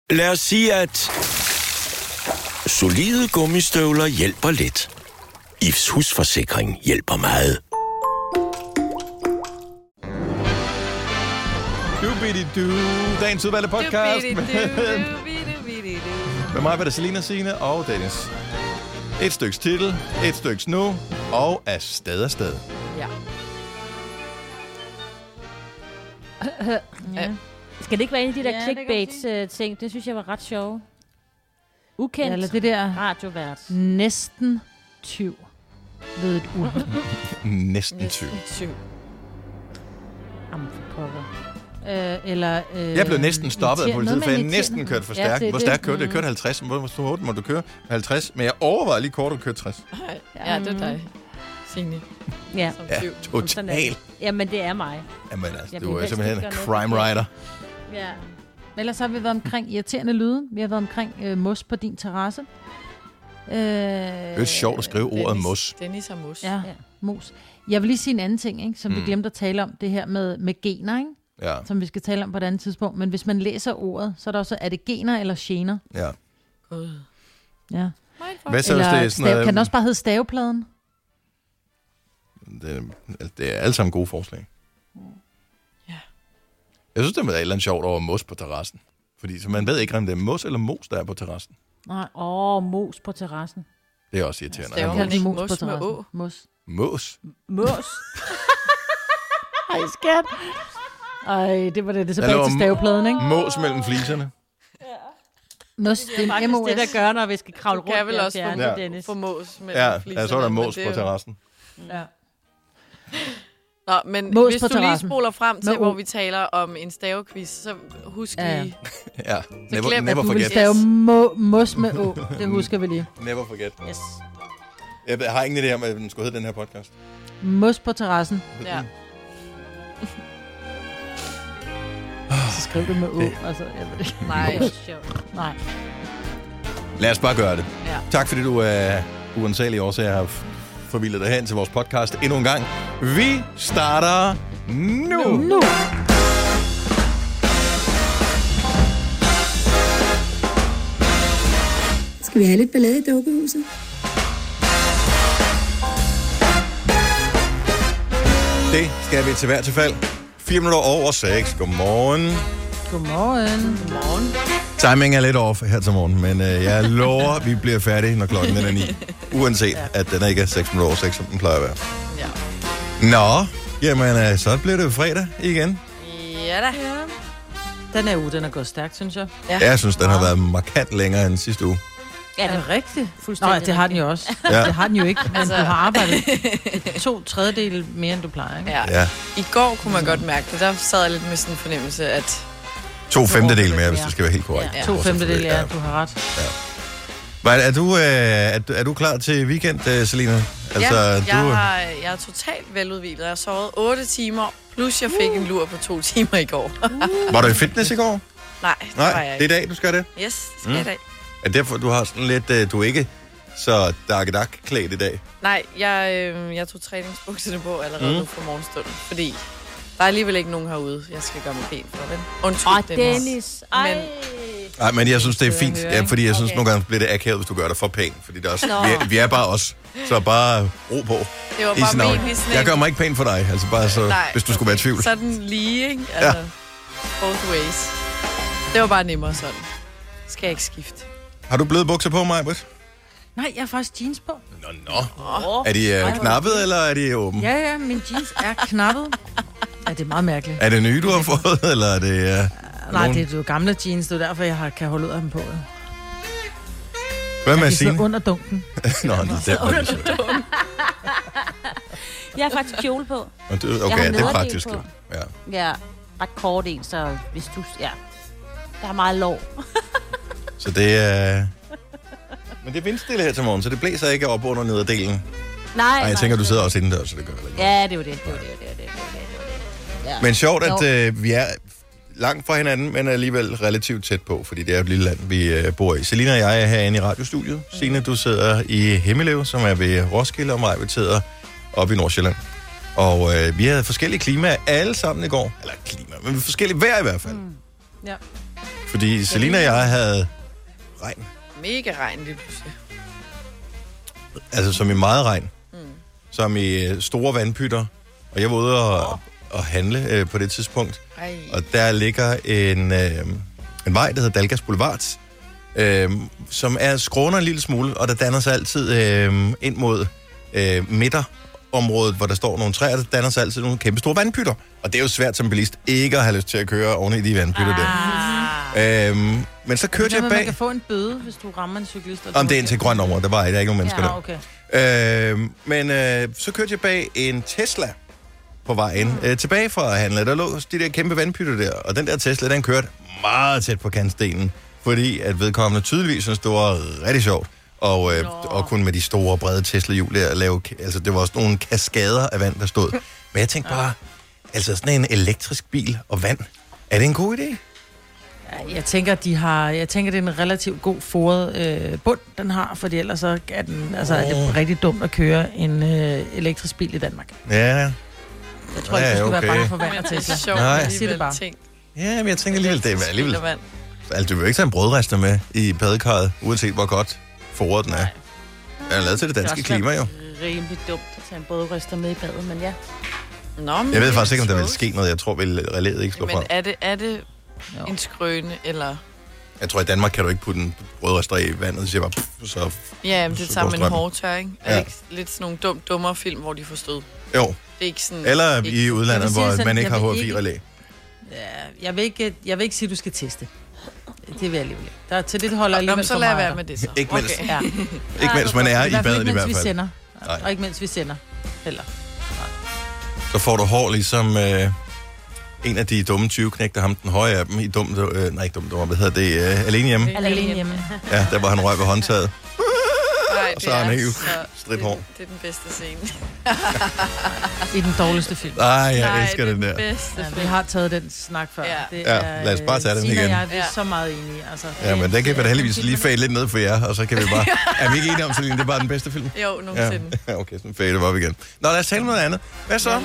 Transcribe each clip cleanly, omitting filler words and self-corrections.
Lad os sige, at solide gummistøvler hjælper lidt. Ifs husforsikring hjælper meget. Dagens udvalgte podcast med mig, Peter, Selina, Signe og Dennis. Et styks titel, et styks nu, og afsted. Ja. Ja. Skal det ikke være en af de der clickbait-ting? Det synes jeg var ret sjove. Ukendt eller det der radiovært. Næsten tyv ved et uheld. Næsten 20. Jamen for pokker. Jeg blev næsten stoppet af politiet, for jeg næsten kørte for stærkt. Hvor stærkt kørte jeg? Kørte 50. Hvor hurtigt må du køre? 50. Men jeg overvejede lige kort at køre 60. Ja, det er dig, Signe. Ja. Ja, totalt. Jamen, det er mig. Jamen altså, du er simpelthen en crime writer. Ja. Ellers har vi været omkring irriterende lyde. Vi har været omkring mos på din terrasse. Det er sjovt at skrive ordet mos. Dennis og mos. Ja, Ja. mos. Jeg vil lige sige en anden ting, ikke, som vi glemte at tale om. Det her med gener, ikke? Ja. Som vi skal tale om på et andet tidspunkt. Men hvis man læser ordet, så er der også, er det gener eller gener? Ja. Ja. Hvad så, hvis det er sådan noget... Kan den også bare hedde stavepladen? Det er alle sammen gode forslag. Ja. Jeg synes, det er et eller andet sjovt over mos på terrassen. Fordi så man ved ikke, om det er mos eller mos, der er på terrassen. Nej. Mos på terrassen. Det er også irriterende. Jeg kalder det mos på terrassen. Mos? Mos. Ej, skat. Ej, det var det. Det er tilbage til stavepladen, ikke? Mos mellem fliserne. Mos, Det er faktisk det, der gør, når vi skal kravle rundt. kan vel også få mos med Ja, så er der mos på terrassen. Ja. Nå, men Mos hvis på du lige terrassen. spoler frem til, Med hvor O. vi taler om en stavequiz, så husk lige... Ja, glem, never Du vil forget. stave mos med å. Det husker vi lige. Never forget. Yes. Jeg har ingen idé om, at den skulle hedde den her podcast. Mos på terrassen. Ja. Så skriv det med å. Altså, jeg ved ikke. Nej. Lad os bare gøre det. Ja. Tak fordi du er uansagelig årsager har forvildet dig hen til vores podcast endnu en gang. Vi starter nu. Skal vi have lidt ballade i dukkehuset? Det skal vi til hver til fald. 4 minutter over 6. Godmorgen. Godmorgen. Timing er lidt off her til morgen, men jeg lover, vi bliver færdige, når klokken er 9. Uanset, at den ikke er 6 minutter over 6, som den plejer at være. Ja. Nå, jamen, så bliver det fredag igen. Ja da. Den her uge, den er gået stærkt, synes jeg. Jeg synes, den har været markant længere end sidste uge. Ja, Er det rigtigt? fuldstændig. Nej, det har den jo også. Ja. Det har den jo ikke, men Altså- du har arbejdet 2/3 mere, end du plejer, ikke? Ja. Ja. I går kunne man godt mærke det. Der sad jeg lidt med sådan en fornemmelse, at... 2/5 mere, hvis det skal være helt korrekt. Ja. 2/5, ja, du har ret. Er du klar til weekend, Selina? Altså, Jeg er totalt veludhvilet. Jeg har sovet 8 timer, plus jeg fik en lur på 2 timer i går. Var du i fitness i går? Nej, det var jeg Nej, det er ikke. i dag, du skal det. Yes, det skal jeg i dag. Er det derfor, du har sådan lidt... du er ikke så dark-klædt i dag? Nej, jeg tog træningsbukserne på allerede nu for morgenstunden, fordi der er alligevel ikke nogen herude, jeg skal gøre mig pæn for, vel? Undskyld, Dennis. Ej. Men- Nej, men jeg synes, det er fint. høre, Ja, ikke? fordi jeg synes, Okay. nogle gange bliver det akavet, hvis du gør dig for pæn. Fordi det er også, vi er bare os. Så bare ro på. Det var I bare sin navn. ment sådan Jeg en- gør mig ikke pæn for dig. Altså bare så, Nej, hvis du skulle være i tvivl. Sådan lige, ikke? Altså, both ways. Det var bare nemmere sådan. Skal jeg ikke skifte. Har du bløde bukser på, Majbrit? Nej, jeg har faktisk jeans på. Nå. Er de knappet, eller er de åbne? Ja, min jeans er knappet. Ja, det er meget mærkeligt. Er det nye, du har fået, eller er det... Nej, det er jo gamle jeans, det er derfor, jeg kan holde ud af dem på. Hvad med De at sidder sige? under dunken. Nå, det er derfor, det er sjovt. Jeg har faktisk kjole på. Okay, Jeg har det er nederdel praktisk. på. Ja. Ja, ret kort en, så hvis du... Ja, der er meget lov. Så det er... Men det er vindstille her til morgen, så det blæser ikke op under nederdelen. Nej, Jeg tænker, du sidder også indendørs, så det gør det ikke. Ja, det er jo det. Ja. Men sjovt, at vi er langt fra hinanden, men alligevel relativt tæt på, fordi det er et lille land, vi bor i. Selina og jeg er herinde i radiostudiet. Signe, du sidder i Himmelev, som er ved Roskilde, og mig, vi sidder oppe i Nordsjælland. Og vi havde forskellige klimaer alle sammen i går. Eller klima, men forskellige vejr i hvert fald. Ja. Fordi Selina og jeg havde regn. Mega regn lige pludselig. Altså som i meget regn. Som i store vandpytter. Og jeg var ude og handle på det tidspunkt. Ej. Og der ligger en vej, der hedder Dalgas Boulevard, som er skråner en lille smule, og der danner sig altid ind mod midterområdet, hvor der står nogle træer, der danner sig altid nogle kæmpe store vandpytter. Og det er jo svært som bilist ikke at have lyst til at køre oven i de vandpytter der. Men så kørte jeg bag... Man kan få en bøde, hvis du rammer en cyklist. Om det er ind til grønt område, der er ikke nogen mennesker der. Okay. Men så kørte jeg bag en Tesla på vejen tilbage fra at handle. Der lå de der kæmpe vandpytter der, og den der Tesla, den kørte meget tæt på kantstenen, fordi at vedkommende tydeligvis synes, det var rigtig sjovt. Og kun med de store, brede Tesla-hjul der lave... Altså, det var også nogle kaskader af vand, der stod. Men jeg tænkte bare, altså sådan en elektrisk bil og vand, er det en god idé? Jeg tænker, det er en relativt god foret bund, den har, fordi ellers så er, er det rigtig dumt at køre en elektrisk bil i Danmark. Ja. Jeg tror ikke, du skal være bange for vand og Tesla. Det er sjovt, Nej. Sig det bare. Ja, men jeg tænker alligevel, det er alligevel... Vand. Altså, du vil jo ikke tage en brødrester med i badekarret, uanset hvor godt foret den er. Den er lavet til det danske klima, jo. Det er rimelig dumt at tage en brødrester med i badet, men ja. Nå, men Jeg ved faktisk ikke, om der vil ske noget. Jeg tror, relæet ikke slår fra. Men er det en skrøne, eller... Jeg tror, i Danmark kan du ikke putte en brødrester i vandet, så siger bare... så Ja, men det så er sammen går med en strømmen. hårdtør, ikke? Er det ikke lidt sådan nogle dummere film, hvor de får stød? Jo. Det er ikke sådan... Eller ikke, i udlandet, Jeg vil sige hvor sådan, man ikke jeg har vil HFI-relæ. Ja, jeg vil ikke sige, at du skal teste. Det vil jeg alligevel ikke. Til det holder jeg alligevel så for lad meget. være med det så. Ikke mens, Okay. Ja. ikke mens man er i badet i hvert vi fald. sender. Nej. Og ikke mens vi sender. Heller. Så får du hår ligesom en af de dumme 20-knægter, ham den høje af dem, i hvad hedder det, alene hjemme. Alene hjemme. Ja, der var han røg ved håndtaget. Nej, Og så har han helt stridt hår. Det er den bedste scene. I den dårligste film. Ej, jeg Nej, elsker det er den der. bedste Ja, film. vi har taget den snak før. Ja. Det Ja, lad os bare tage den Signe igen. og jeg, vi er så meget enige. Altså, Ja, men den kan vi da heldigvis lige fade lidt ned for jer, og så kan vi bare... Er vi ikke enige om, Celine, det er bare den bedste film? Jo, nogensinde. Ja, okay, så fader det op igen. Nå, lad os tale om noget andet. Hvad så?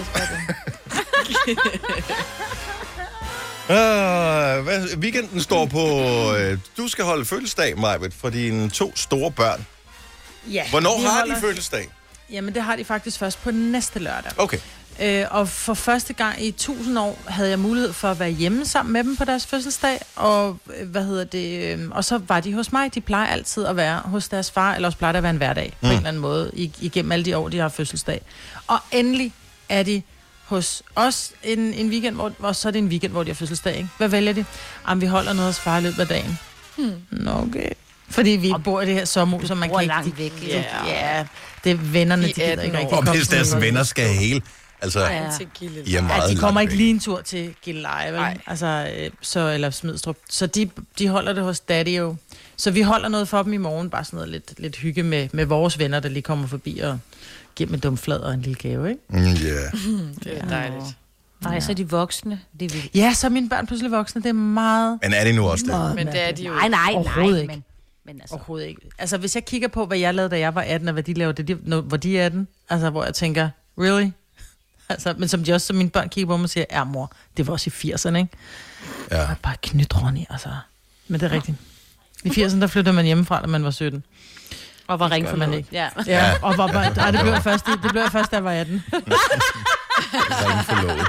Weekenden står på... du skal holde fødselsdag, Majbet, for dine 2 store børn. Ja, Hvornår vi har holder- de fødselsdag? Jamen, det har de faktisk først på næste lørdag. Okay. Og for første gang i 1000 år havde jeg mulighed for at være hjemme sammen med dem på deres fødselsdag. Og og så var de hos mig. De plejer altid at være hos deres far, eller også plejer det at være en hverdag på en eller anden måde igennem alle de år, de har fødselsdag. Og endelig er de hos os en weekend, hvor så er det en weekend, hvor de har fødselsdag. Ikke? Hvad vælger de? Jamen, vi holder noget hos far i løbet af dagen. Nå, okay. Fordi vi bor i det her sommerhus, så man kan ikke... langt væk. Ja, det er vennerne, de gider 18 ikke år. rigtig Og komme hvis sådan deres noget. venner skal hele... Altså, Ja. Til Gilde. I er meget Ja, de kommer langt ikke væk. lige en tur til Gilleleje, vel? Nej. Altså, eller Smidstrup. Så de holder det hos Daddy jo. Så vi holder noget for dem i morgen, bare sådan noget lidt hygge med vores venner, der lige kommer forbi og giver dem en dumflad og en lille gave, ikke? Ja. Det er dejligt. Nej, så er de voksne. Det er vildt. Ja, så er mine børn pludselig voksne. Det er meget... Men er det nu også det? Men det er de jo. Nej, Overhovedet ikke. Men altså, Overhovedet ikke. Altså, hvis jeg kigger på, hvad jeg lavede, da jeg var 18, og hvad de laver, hvor de er 18, altså, hvor jeg tænker, really? Altså, men som mine børn kigger på mig og siger, ja, mor, det var også i 80'erne, ikke? Ja. Og bare knyt Ronny, altså. Men det er rigtigt. I 80'erne, der flyttede man hjemmefra, da man var 17. og var ring gør for man noget. ikke. Ja. Ja, og var bare, det blev jeg først, da jeg var 18. Ringen forlovet.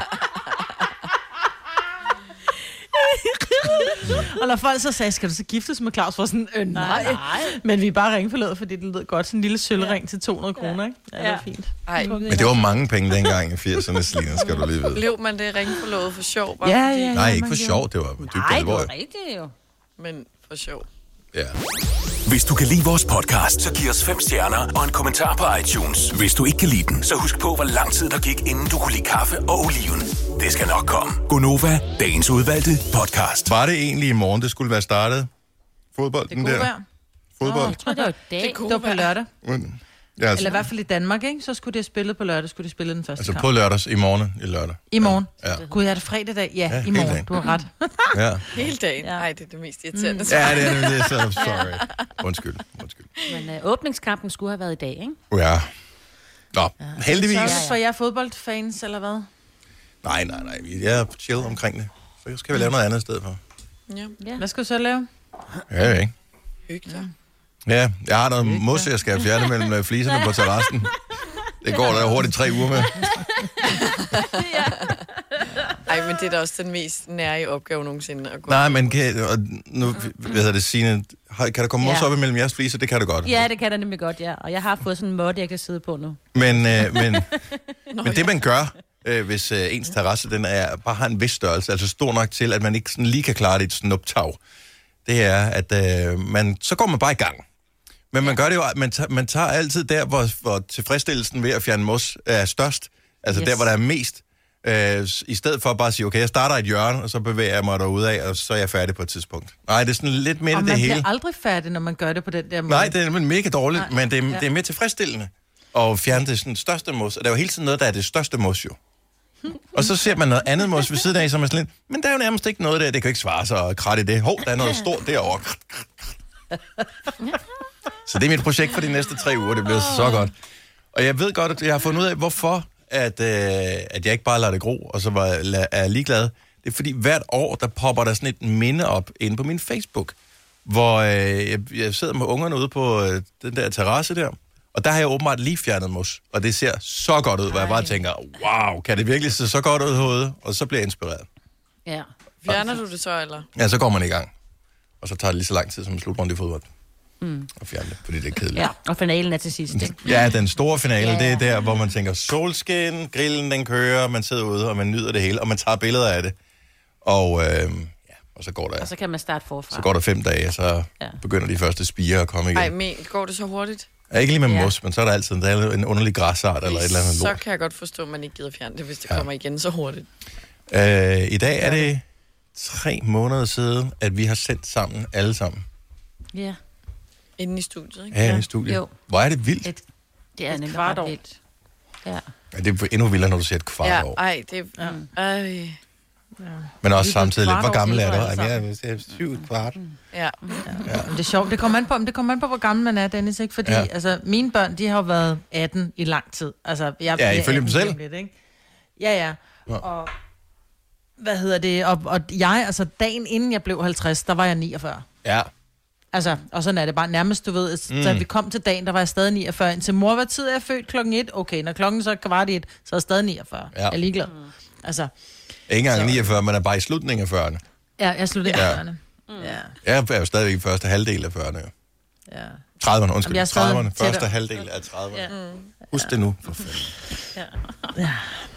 Og når folk så sagde, skal du så giftes med Claus, var sådan, nej. Men vi er bare ringforlået, fordi det lød godt. Sådan en lille sølvring til 200 kroner, ikke? Ja, det er fint. Ej, Men det var mange penge dengang i 80'erne, Selina, skal du lige vide. blev man det ringforlovet for sjov? Bare Ja, fordi, ja. Nej, ikke man for gjorde. sjov, det var dybt Nej, det var alvorligt. rigtigt jo. Men for sjov. Ja. Hvis du kan lide vores podcast, så giv os 5 stjerner og en kommentar på iTunes. Hvis du ikke kan lide den, så husk på, hvor lang tid der gik, inden du kunne lide kaffe og oliven. Det skal nok komme. Gonova, dagens udvalgte podcast. Var det egentlig i morgen, det skulle være startet? Fodbold, Det den kunne der? være. Fodbold? Jeg tror, det var i dag. Det var på lørdag. Ja, altså, Eller i hvert fald i Danmark, ikke? Så skulle de have spillet på lørdag, skulle de spille den første altså kamp. på lørdags, i morgen, i lørdag. I morgen. Ja. Gud, er det fredag i dag? Ja, Ja, i hele morgen. dagen. Du har ret. Ja. Hele dagen. Ja. Nej, det er det mest irriterende. Ja, det er nemlig så sorry. Undskyld. Men åbningskampen skulle have været i dag, ikke? Ja. Nå, heldigvis. Så for jer fodboldfans, eller hvad? Nej. Vi er chill omkring det. Så skal vi lave noget andet i stedet for. Ja. Hvad skal du så lave? Ja, ikke. Hygge dig. Ja, jeg har noget mos, jeg skal fjerne mellem fliserne på terrassen. Det går der hurtigt 3 uger med. Ej, men det er da også den mest nære opgave nogensinde at gå. Nej, men nu hvad hedder det, Signe, kan der komme mos op imellem jeres fliser? Det kan det godt. Ja, det kan der nemlig godt, ja. Og jeg har fået sådan en måtte, jeg kan sidde på nu. Men det, man gør, hvis ens terrasse den bare har en vis størrelse, altså stor nok til, at man ikke sådan lige kan klare det i et snuptag, det er, at så går man bare i gang. Men man gør det jo, man tager altid der, hvor tilfredsstillelsen ved at fjerne mos er størst, altså der, hvor der er mest, i stedet for bare at sige, okay, jeg starter et hjørne, og så bevæger jeg mig derudad, og så er jeg færdig på et tidspunkt. Nej, det er sådan lidt midt i det hele. Og man bliver aldrig færdig, når man gør det på den der måde. Nej, det er mega dårligt, men det er mere tilfredsstillende at fjerne det sådan største mos. Og der er jo hele tiden noget, der er det største mos jo. Og så ser man noget andet mos ved siden af, som er sådan lidt, men der er jo nærmest ikke noget der, det kan ikke svare sig og kratte i det. Der er noget stort derovre. Så det er mit projekt for de næste 3 uger, det bliver så godt. Og jeg ved godt, at jeg har fundet ud af, hvorfor at jeg ikke bare lader det gro, og så er jeg ligeglad. Det er fordi hvert år, der popper der sådan et minde op inde på min Facebook, hvor jeg sidder med ungerne ude på den der terrasse der, og der har jeg åbenbart lige fjernet mos, og det ser så godt ud, hvor jeg bare tænker, wow, kan det virkelig se så godt ud i hovedet? Og så bliver jeg inspireret. Ja. Fjerner du det så, eller? Ja, så går man i gang. Og så tager det lige så lang tid som en slutrunde i fodbold. Og fjerne det, fordi det er kedeligt. Ja, og finalen er til sidst, ikke? Ja, den store finale, det er der, hvor man tænker, solskin, grillen den kører, man sidder ude, og man nyder det hele, og man tager billeder af det. Og, og så går der... Og så kan man starte forfra. Så går der 5 dage, og så begynder de første spirer at komme igen. Ej, men går det så hurtigt? Ja, ikke lige med mos, men så er der altid en underlig græsart eller et eller andet lort. Så kan jeg godt forstå, at man ikke gider fjerne det, hvis det kommer igen så hurtigt. I dag er det 3 måneder siden, at vi har sendt sammen, alle sammen. Ja. Inde i studiet, ikke? Ja, inde i studiet. Jo. Hvor er det vildt? Det er nemlig ret vildt. Ja. Ja, det er endnu vildere, når du siger et kvart år. Ej, det er... Men også samtidig lidt, hvor gammel er du? Altså. Jeg er 7 kvart. Ja. Det er sjovt. Det kommer an på, hvor gammel man er, Dennis, ikke? Fordi altså, mine børn, de har jo været 18 i lang tid. Altså, jeg ifølge dem selv. Lidt, ikke? Ja. Og hvad hedder det? Og jeg, altså dagen inden jeg blev 50, der var jeg 49. Ja. Altså, og sådan er det bare nærmest, du ved, så vi kom til dagen, der var jeg stadig 49. Indtil mor, hvad tid er jeg født? 1:00? Okay, når klokken så er 1:15, så er jeg stadig 49. Ja. Jeg er ligeglad. Altså, Ikke engang 49, man er bare i slutningen af 40'erne. ja, jeg slutter i 40'erne. Ja. Jeg er jo stadigvæk i første halvdel af 40'erne. Jo. Ja. 30'erne, undskyld. Jeg er stadig 30'erne, første tættere. halvdel af 30'erne. Husk det nu, for fanden. Ja.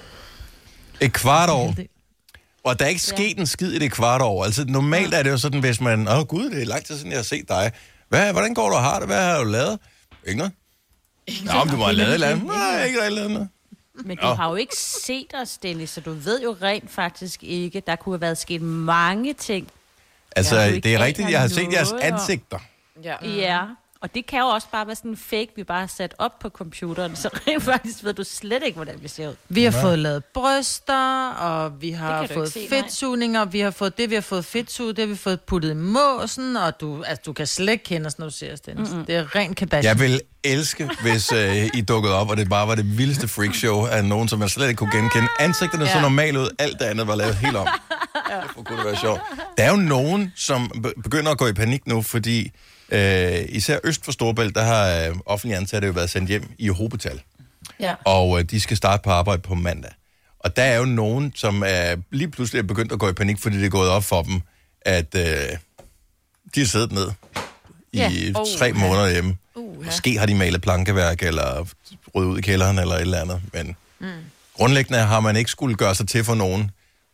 Et kvart år. Og der er ikke sket en skid i det kvart år. Altså normalt er det jo sådan, hvis man... Gud, det er lang tid siden, jeg har set dig. Hvordan går du og har det? Hvad har du lavet? Ikke noget? Nå, men du må have lavet et eller andet. Nej, ikke rigtig lavet noget. Men du har jo ikke set os, Dennis, så du ved jo rent faktisk ikke. Der kunne have været sket mange ting. Altså, Jeg har jo det ikke er rigtigt, jeg har set jeres noget om- ansigter. Ja. Ja, og det kan jo også bare være sådan en fake, vi bare har sat op på computeren. Så rent faktisk ved du slet ikke, hvordan vi ser ud. Vi har fået lavet bryster, og vi har Det kan du fået ikke se, nej. fedtsugninger, vi har fået det, vi har fået fedtsuget, det har vi fået puttet i måsen, og du kan slet ikke kende os, når du ser os, Dennis. Det er ren Kardashian. Jeg vil elske, hvis I dukkede op, og det bare var det vildeste freakshow af nogen, som jeg slet ikke kunne genkende. Ansigterne så normalt ud, alt det andet var lavet helt om. Det kunne det være sjovt. Der er jo nogen, som begynder at gå i panik nu, fordi især øst for Storebælt, der har offentlige ansatte jo været sendt hjem i hobetal. Ja. Og de skal starte på arbejde på mandag. Og der er jo nogen, som lige pludselig er begyndt at gå i panik, fordi det er gået op for dem, at de har siddet ned i 3 måneder hjemme. Måske har de malet plankeværk, eller ryddet ud i kælderen, eller et eller andet. Men grundlæggende har man ikke skulle gøre sig til for nogen.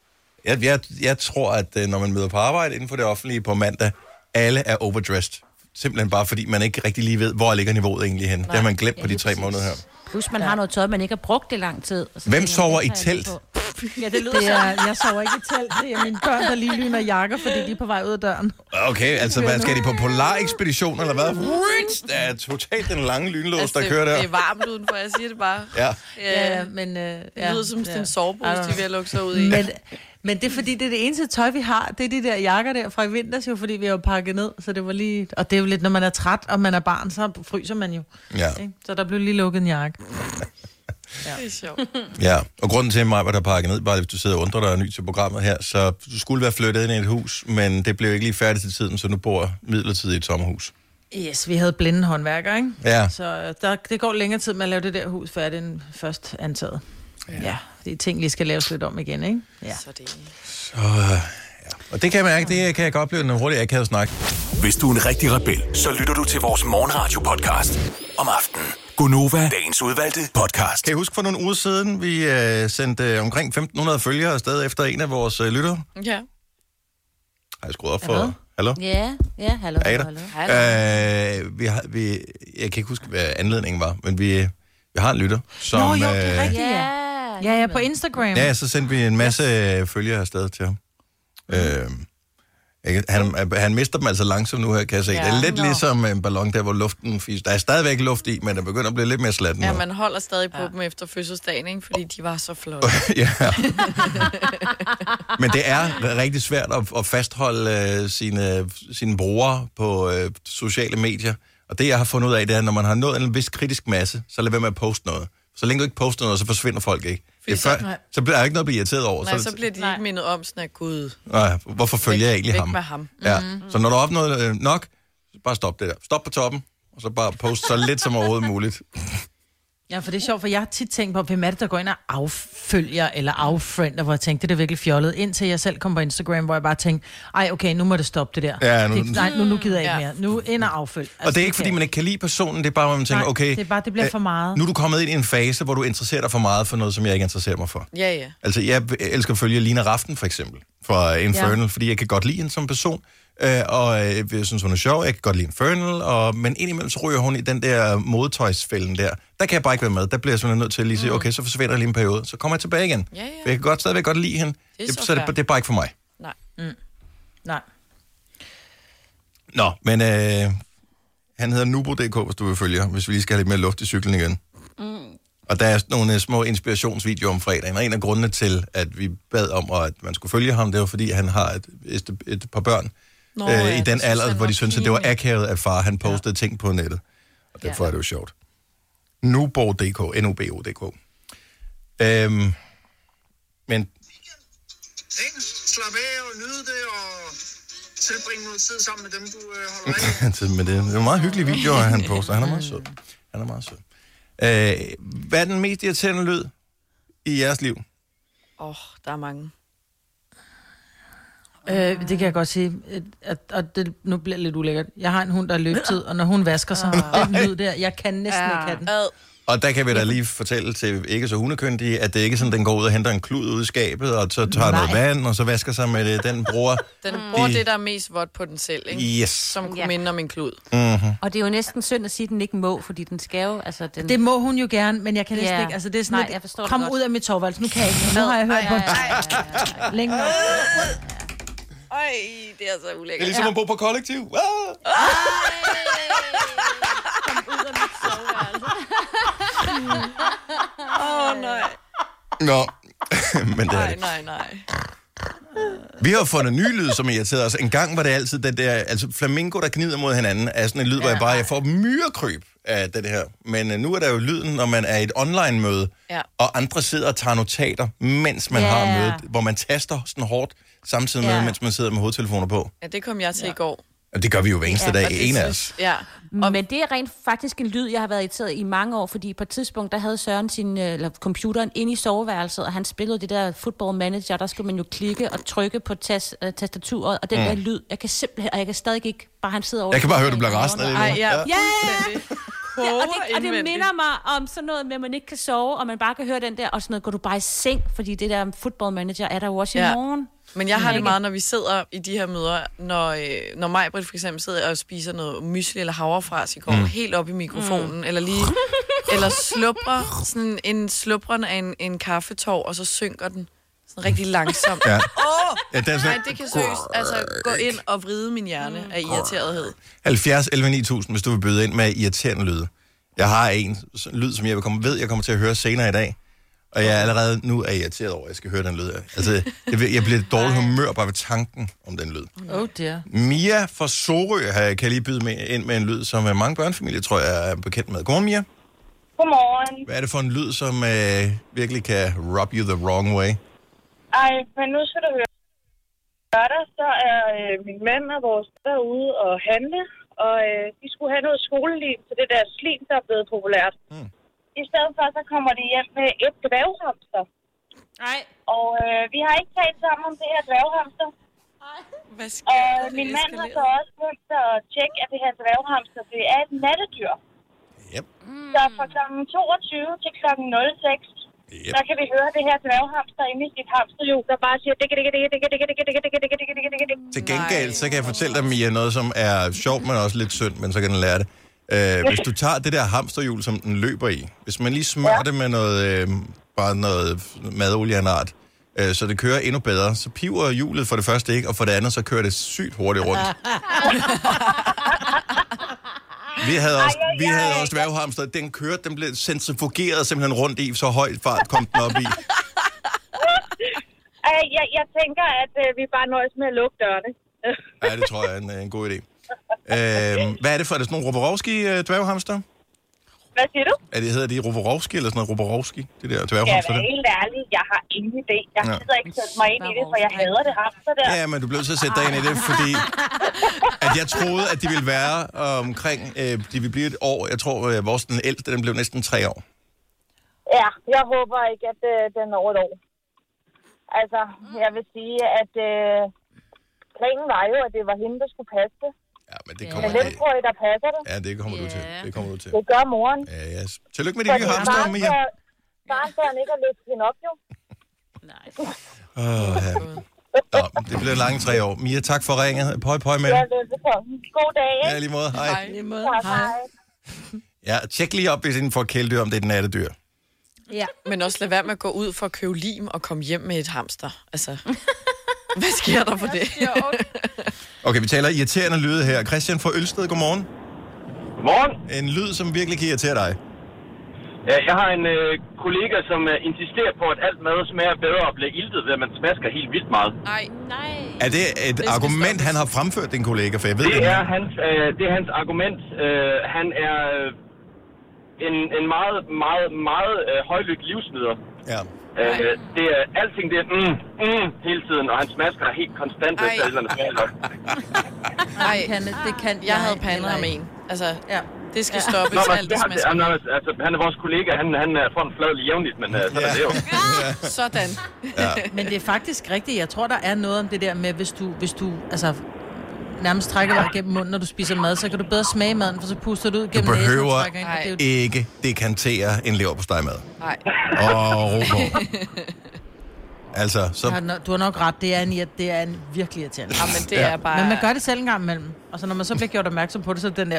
Jeg tror, at når man møder på arbejde inden for det offentlige på mandag, alle er overdressed. Simpelthen bare fordi man ikke rigtig lige ved, hvor ligger niveauet egentlig hen. Det har man glemt på de 3 måneder her. Plus man har noget tøj, man ikke har brugt i lang tid. Og så Hvem tænker man, sover det i tager jeg telt? lige på. Ja, det lyder Det sådan. er, jeg sover ikke i telt. Det er mine børn, der lige lyner jakker, fordi de er på vej ud af døren. Okay, altså hvad, skal de på polarekspedition, eller hvad? Der er totalt den lange lynlås, der kører der. Det er varmt udenfor, jeg siger det bare. Ja. Men... Det lyder som sådan en sovepose, de er ved at lukke sig ud i. Men det er fordi, det er det eneste tøj, vi har. Det er de der jakker der fra i vinters jo, fordi vi har jo pakket ned. Så det var lige... Og det er jo lidt, når man er træt, og man er barn, så fryser man jo. Ja. Ikke? Så der blev lige lukket en jakke. Det er sjovt. Ja, og grunden til mig, var der pakket ned, bare hvis du sidder og undrer dig og ny til programmet her, så du skulle være flyttet ind i et hus, men det blev ikke lige færdigt til tiden, så nu bor midlertidigt i et sommerhus. Yes, vi havde blinde håndværkere, ikke? Ja. Så det går længere tid med at lave det der hus færdigt end først antaget. Ja, fordi ting lige skal laves lidt om igen, ikke? Ja. Så det Og det kan jeg mærke, det kan jeg godt opleve, en hurtig akavet snak. Hvis du er en rigtig rebel, så lytter du til vores morgenradio-podcast om aftenen. Gonova, dagens udvalgte podcast. Kan I huske for nogle uger siden, vi sendte omkring 1.500 følgere afsted efter en af vores lyttere? Ja. Har jeg skruet op for... Hallo? Ja, hallo. Jeg kan ikke huske, hvad anledningen var, men vi har en lytter, som... Nå, jo, det er rigtigt, Ja, ja, på Instagram. Ja, så sendte vi en masse følgere afsted til ham. Han mister dem altså langsomt nu her, kan jeg se. Det er lidt ligesom en ballon der, hvor luften fiser. Der er stadigvæk luft i, men der begynder at blive lidt mere slatten. Ja, man holder stadig på dem efter fødselsdagen, ikke? Fordi de var så flotte. Ja. Men det er rigtig svært at fastholde sine brugere på sociale medier. Og det, jeg har fundet ud af, det er, når man har nået en vis kritisk masse, så lad være med at poste noget. Så længe du ikke poster noget, så forsvinder folk ikke. Så bliver der ikke noget at blive irriteret over. Nej, så bliver de ikke mindet om sådan, at gud... Nej, hvorfor følger jeg egentlig ham? Væk med ham. Ja. Så når du har opnået nok, så bare stop det der. Stop på toppen, og så bare post så lidt som overhovedet muligt. Ja, for det er sjovt, for jeg har tit tænkt på, hvem er det, der går ind og affølger eller affriender, hvor jeg tænkte, det er virkelig fjollet, indtil jeg selv kom på Instagram, hvor jeg bare tænkte, ej, okay, nu må det stoppe det der. Ja, nu gider jeg ikke mere. Nu ind og affølg. Altså, og det er ikke, fordi man ikke kan lide personen, det er bare, hvor man tænker, okay... det er bare, det bliver for meget. Nu er du kommet ind i en fase, hvor du interesserer dig for meget for noget, som jeg ikke interesserer mig for. Ja. Altså, jeg elsker at følge Lina Raften, for eksempel, fra Infernal, fordi jeg kan godt lide hende som person. Og jeg synes, hun er sjov. Jeg kan godt lide Infernal, men indimellem så ryger hun i den der modetøjsfælden der. Der kan jeg bare ikke være med. Der bliver jeg simpelthen nødt til at lige sige, okay, så forsvinder jeg lige en periode. Så kommer jeg tilbage igen. Ja. Jeg kan stadigvæk godt lide hende. Så det er bare ikke for mig. Nej. Nej. Nå, men han hedder Nubo.dk, hvis du vil følge ham, hvis vi lige skal have lidt mere luft i cyklen igen. Og der er nogle små inspirationsvideoer om fredagen, og en af grundene til, at vi bad om, at man skulle følge ham, det var fordi, han har et par børn i den alder, hvor de synes, at det var akavet, at far han postede ting på nettet. Og derfor er det jo sjovt. Nubo.dk, N-U-B-O.dk. Men... Slap af og nyde det, og tilbringe noget tid sammen med dem, du holder af. Men det er en meget hyggelig video, han poster. Han er meget sød. Hvad er den mest irriterende lyd i jeres liv? Der er mange. Det kan jeg godt sige. Og det nu bliver lidt ulækkert. Jeg har en hund, der er løbetid, og når hun vasker sig, den lyd der, jeg kan næsten ikke have den. Og der kan vi da lige fortælle til ikke så hundekyndige, at det ikke er sådan, den går ud og henter en klud ud i skabet, og så tager noget vand, og så vasker sig med det. Den bruger... det, der er mest vådt på den selv, ikke? Yes. Som kunne minde om en klud. Mm-hmm. Og det er jo næsten synd at sige, at den ikke må, fordi den skal jo... Altså, den... Det må hun jo gerne, men jeg kan næsten ikke... Altså, det er sådan lidt, kom ud af mit soveværelse, nu kan jeg ikke. Nu har jeg hørt på længe nok. Det er så ulækkert. Det er ligesom at bo på kollektiv. Kom ud af mit soveværelse. Nej. Nå, men det er det. Nej. Vi har fundet ny lyd, som irriterer os. En gang var det altid den der, altså flamingo, der gnider mod hinanden, er sådan en lyd, hvor jeg får myrekryb af det her. Men nu er der jo lyden, når man er i et online-møde, og andre sidder og tager notater, mens man har mødet, hvor man taster sådan hårdt, samtidig med, mens man sidder med hovedtelefoner på. Ja, det kom jeg til i går. Og det gør vi jo hver eneste dag, en af os. Ja. Men det er rent faktisk en lyd, jeg har været irriteret i mange år, fordi på et tidspunkt, der havde Søren computeren inde i soveværelset, og han spillede det der Football Manager, der skulle man jo klikke og trykke på tastaturet, og den der lyd, jeg kan simpelthen, og jeg kan stadig ikke, bare han sidder over... Jeg kan bare høre, du bliver rasende af det nu. Og det minder mig om sådan noget med, at man ikke kan sove, og man bare kan høre den der, og sådan noget, går du bare i seng, fordi det der Football Manager er der jo også i morgen. Men jeg har det meget, når vi sidder i de her møder, når Maj-Brit for eksempel sidder og spiser noget mysli eller havrefras i går, helt op i mikrofonen, eller sluprer sådan en slupren af en kaffetår, og så synker den sådan rigtig langsomt. Nej, det kan seriøst gå ind og vride min hjerne af irriterethed. 70 11 9000, hvis du vil byde ind med irriterende lyde. Jeg har en lyd, som jeg kommer til at høre senere i dag. Og jeg er allerede nu irriteret over, at jeg skal høre den lyd. Altså, jeg bliver et dårligt humør bare ved tanken om den lyd. Dear. Mia fra Sorø kan lige byde ind med en lyd, som mange børnefamilier, tror jeg, er bekendt med. Godmorgen, Mia. Godmorgen. Hvad er det for en lyd, som virkelig kan rub you the wrong way? Ej, men nu skal du høre. Lørdag, så er min mand og vores derude og handle, og de skulle have noget skolelim til det der slim, der er blevet populært. I stedet for, så kommer de hjem med et dværghamster. Nej. Og vi har ikke talt sammen om det her dværghamster. Hvad sker Og min mand har så også begyndt at tjekke, at det her dværghamster, det er et nattedyr. Yep. Så fra kl. 22 til kl. 06, så kan vi høre det her dværghamster inde i sit hamsterhjul, der bare siger dikke. Til gengæld, så kan jeg fortælle dig, Mia, noget, som er sjovt, men også lidt synd, men så kan den lære det. Hvis du tager det der hamsterhjul, som den løber i, hvis man lige smører det med noget, bare noget madolie af en art, så det kører endnu bedre, så piver hjulet for det første ikke, og for det andet, så kører det sygt hurtigt rundt. Vi havde også dværghamster. Den kørte, den blev centrifugeret simpelthen rundt i, så højt fart kom den op i. Jeg tænker, at vi bare nøjes med at lukke dørene. Ja, det tror jeg er en god idé. Hvad er det for? Er det sådan nogle Roborovski-dværghamster? Hvad siger du? Hedder de Roborovski eller sådan noget Roborovski? Det der dværghamster der? Ja, helt ærligt, jeg har ingen idé. Jeg gider ikke sætte mig ind i det, for jeg hader det hamster der. Ja, men du blev nødt til at sætte dig ind i det, fordi at jeg troede, at de ville være omkring, de ville blive et år. Jeg tror, vores den ældste, den blev næsten 3 år. Ja, jeg håber ikke, at den er over et år. Altså, jeg vil sige, at planen var jo, at det var hende, der skulle passe det. Ja, men det kommer hvem tror I, der passer det? Ja, det kommer du til. Det kommer du til. Det gør moren. Ja, yes. Tillykke med de nye hamster, Mia. Faren gør han ikke at løfte hende op, jo. Nej. Ja. Nå, det bliver lange 3 år. Mia, tak for ringet. Pøj med Ja, velbekomme. God dag, ikke? Ja, lige måde. Hej. Hej. Ja, tjek lige op, hvis I får kæledyr, om det er et nattedyr. Ja. Men også lad være med at gå ud for at købe lim og komme hjem med et hamster. Altså, hvad sker der for det? Okay, vi taler irriterende lyde her. Christian fra Ølsted, godmorgen. Godmorgen. En lyd, som virkelig kan irritere dig. Ja, jeg har en kollega, som insisterer på, at alt mad smager bedre og bliver iltet, ved at man smasker helt vildt meget. Nej. Er det et argument, han har fremført, din kollega? For jeg ved det er hans argument. Han er en meget, meget, meget højlydt livsnyder. Ja. Det er alting, det er hele tiden, og han smasker helt konstant efter et eller andet smager. Nej, det kan jeg havde pandet ham en. Altså, ja. Det skal stoppes. Han er vores kollega, han får en flad lige jævnligt, men sådan er det jo. Sådan. Ja. Men det er faktisk rigtigt. Jeg tror, der er noget om det der med, hvis du altså, nærmest trækker dig gennem munden, når du spiser mad, så kan du bedre smage maden, for så puster du ud gennem næsen. Du behøver ikke dekantere en leverpostejmad. Nej. Og ro på. Altså, så... Du har nok ret. Det er en virkelig irriterende. Ja, men det er bare... Men man gør det selv en gang imellem. Og så når man så bliver gjort opmærksom på det, så er den der...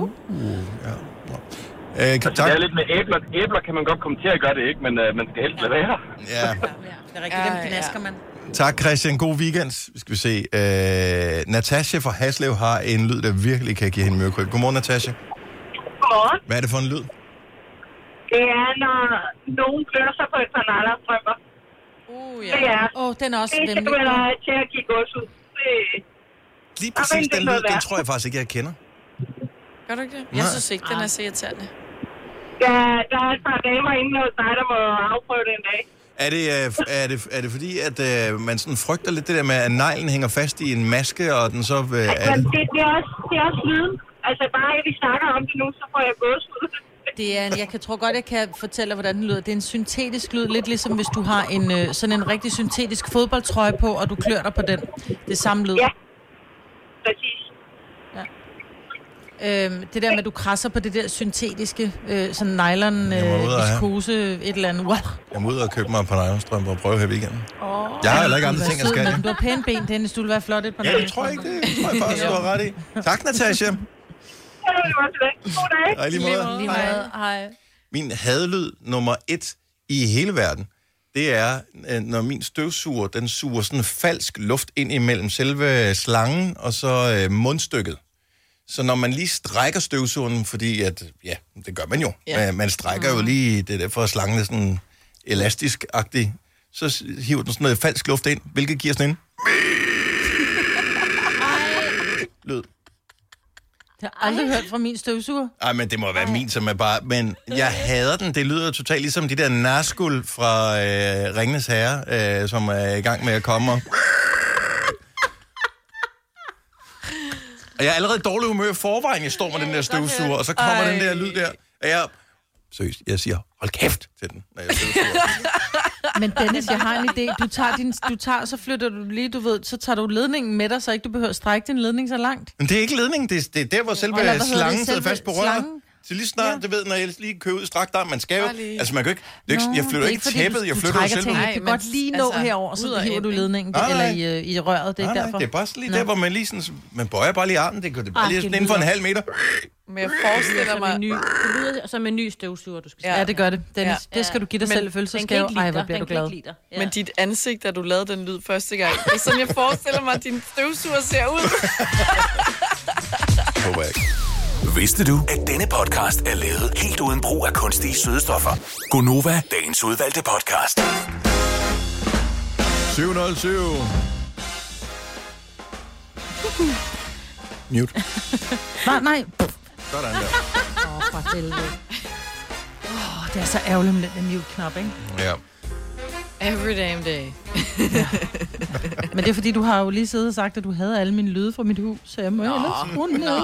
Det er lidt med æbler kan man godt komme til at gøre det, ikke? Men man skal helst lade være. Ja. Det er rigtigt, dem knasker man. Tak, Christian. God weekend. Skal vi se. Natasha fra Haslev har en lyd, der virkelig kan give hende mørkryb. Godmorgen, Natasha. Godmorgen. Hvad er det for en lyd? Det er, når nogen flytter sig på et par nallerstrømper. Ja. Det er. Den er også det vemmelig. Det er til at give gods ud. Lige præcis den lyd, den tror jeg faktisk ikke, jeg kender. Gør du ikke det? Jeg synes ikke, den er så irriterende. Ja, der er et par damer inde hos dig, der må afprøve det en dag. Er det fordi, at man sådan frygter lidt det der med, at neglen hænger fast i en maske, og den så... det er også lyden. Altså bare, at vi snakker om det nu, så får jeg gås ud. Jeg tror godt, jeg kan fortælle dig, hvordan den lyder. Det er en syntetisk lyd, lidt ligesom hvis du har sådan en rigtig syntetisk fodboldtrøje på, og du klør dig på den. Det er samme lyd. Ja, præcis. Ja. Det der med, at du krasser på det der syntetiske, sådan nylon, viskose, et eller andet. Wow. Jeg må ud og købe mig et par nylonstrømper og prøve her i weekenden. Jeg har heller ikke andre ting, jeg skal. Men du har pæne ben, Dennis. Du vil være flot et par nylonstrømper. Ja, det tror jeg ikke. Det tror jeg faktisk, du har ret i. Tak, Natasha. God dag. Lige måde. Hej. Min hadlyd nummer 1 i hele verden, det er, når min støvsuger, den suger sådan falsk luft ind imellem selve slangen og så mundstykket. Så når man lige strækker støvsugeren, fordi at, ja, det gør man jo. Ja. Man strækker jo lige det der, for slangen er sådan elastisk-agtig. Så hiver den sådan noget falsk luft ind, hvilket giver sådan en lyd. Jeg har aldrig hørt fra min støvsuger. Ej, men det må være min, som er bare... Men jeg hader den. Det lyder totalt ligesom de der Nazgul fra Ringenes Herre, som er i gang med at komme. Og jeg er allerede i dårlig humør i forvejen. Jeg står med den der støvsuger, og så kommer den der lyd der. Og seriøst, jeg siger, hold kæft til den, når jeg støvsuger. Men Dennis, jeg har en idé. Så flytter du lige, så tager du ledningen med dig, så ikke du behøver at strække din ledning så langt. Men det er ikke ledningen, det er der, hvor selve slangen sidder fast på røret. Så lige snart, du ved, når jeg lige kører ud i strakt arm, man skal jo... Altså, man kan ikke... jeg flytter ikke tæppet, jeg flytter jo selv. Jeg kan godt lige nå herover, så hiver du ledningen, eller i røret, det er ikke derfor. Det er bare lige der, hvor man lige sådan... Man bøjer bare lige armen, det er bare lige sådan inden for en halv meter. Men jeg forestiller mig... Det lyder som en ny støvsuger, du skal Ja, det gør det. Dennis, det skal du give dig selv følelsesgave. Ej, hvor bliver du glad. Men dit ansigt, da du lavede den lyd første gang, det er sådan, jeg forestiller mig, at din støvsuger ser ud. Håber jeg ikke. Vidste du, at denne podcast er lavet helt uden brug af kunstige sødestoffer? Gonova, dagens udvalgte podcast. 707. Mute. Nej. Sådan der. For helvede. Det er så ærgerligt med den mute-knap, ikke? Ja. Every damn day. Men det er fordi, du har jo lige siddet og sagt, at du havde alle mine lyde fra mit hus, så jeg må ellers runde ned.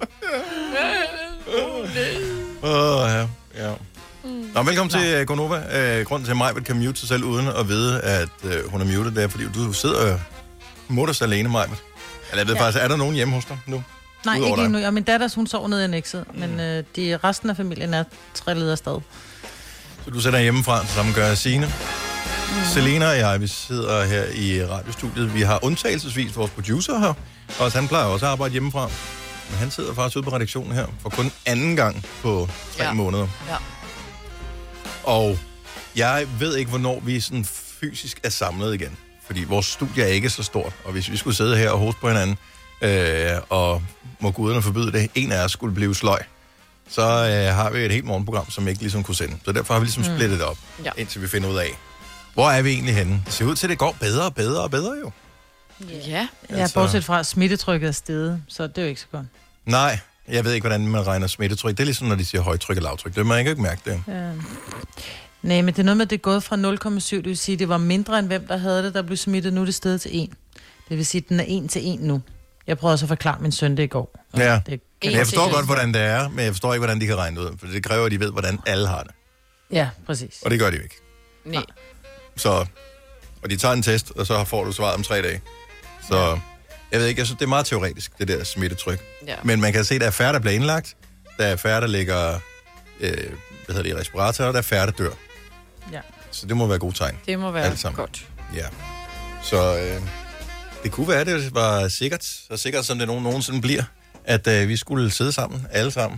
Ja. Nå, velkommen til Gonova. Grunden til, at Majbert kan mute sig selv uden at vide, at hun er muted, det er, fordi du sidder mutters alene, Majbert. Eller jeg ved faktisk, er der nogen hjemme hos dig nu? Nej, ikke endnu. Ja, min datter, hun sover nede i annekset, men resten af familien er trillet afsted. Så du sætter hjemmefra, så sammen gør Signe. Selena og jeg, vi sidder her i radiostudiet. Vi har undtagelsesvis vores producer her, og han plejer også at arbejde hjemmefra. Men han sidder faktisk ude på redaktionen her for kun anden gang på 3 måneder. Ja. Og jeg ved ikke, hvornår vi sådan fysisk er samlet igen. Fordi vores studie er ikke så stort, og hvis vi skulle sidde her og hoste på hinanden, og må guderne forbyde det, en af os skulle blive sløj, så har vi et helt morgenprogram, som ikke ligesom kunne sende. Så derfor har vi ligesom splittet det op, indtil vi finder ud af, hvor er vi egentlig henne. Det ser ud til, at det går bedre og bedre og bedre jo. Ja. Ja, bortset fra, at smittetrykket er steget, så det er jo ikke så godt. Nej, jeg ved ikke, hvordan man regner smittetryk. Det er ligesom, når de siger højtryk og lavtryk. Det må jeg ikke mærke det. Ja. Nej, men det er noget med, at det er gået fra 0,7. Det vil sige, at det var mindre end hvem, der havde det, der blev smittet. Nu er det steget til 1. Det vil sige, at den er 1 til 1 nu. Jeg prøvede også at forklare min søn det i går. Ja, jeg forstår godt, hvordan det er, men jeg forstår ikke, hvordan de kan regne det ud. For det kræver, at de ved, hvordan alle har det. Ja, præcis. Og det gør de jo ikke. Nej. Så, og de tager en test, og så får du svaret om 3 dage. Så jeg ved ikke, jeg synes, det er meget teoretisk, det der smittetryk. Ja. Men man kan se, at der er færre, der bliver indlagt. Der er færre, der ligger i respirator, og der er færre, der dør. Ja. Så det må være gode tegn. Det må være godt. Ja. Så det kunne være, at det var sikkert, så sikkert som det nogensinde bliver, at vi skulle sidde sammen, alle sammen.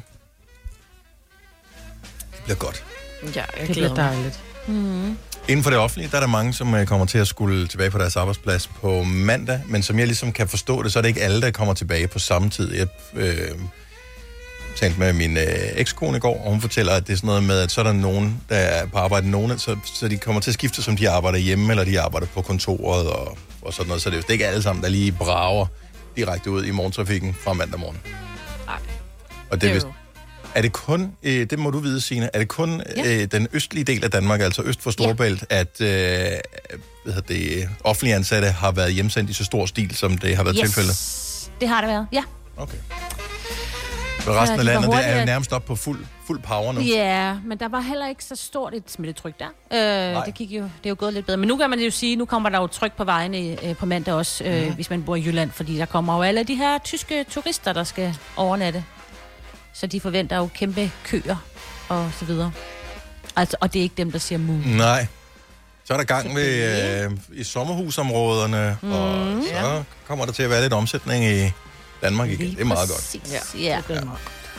Det bliver godt. Ja, det bliver dejligt. Mm-hmm. Inden for det offentlige, der er der mange, som kommer til at skulle tilbage på deres arbejdsplads på mandag, men som jeg ligesom kan forstå det, så er det ikke alle, der kommer tilbage på samme tid. Jeg talte med min ekskone i går, og hun fortæller, at det er sådan noget med, at så er der nogen, der er på arbejde, så de kommer til at skifte, som de arbejder hjemme, eller de arbejder på kontoret og sådan noget. Så det er jo ikke alle sammen, der lige brager direkte ud i morgentrafikken fra mandag morgen. Nej. Og det er det kun, det må du vide, Signe, er det kun den østlige del af Danmark, altså øst for Storebælt, at offentlige ansatte har været hjemsendt i så stor stil, som det har været tilfældet? Det har det været, ja. Okay. Så resten af landet, det er jo nærmest op på fuld power nu. Ja, men der var heller ikke så stort et smittetryk der. Det er jo gået lidt bedre. Men nu kan man jo sige, nu kommer der jo tryk på vejene på mandag også, hvis man bor i Jylland, fordi der kommer jo alle de her tyske turister, der skal overnatte. Så de forventer jo kæmpe køer og så videre. Altså, og det er ikke dem, der siger mu. Nej. Så er der gang ved i sommerhusområderne, og så kommer der til at være lidt omsætning i Danmark igen. Det er meget godt. Ja. Det er meget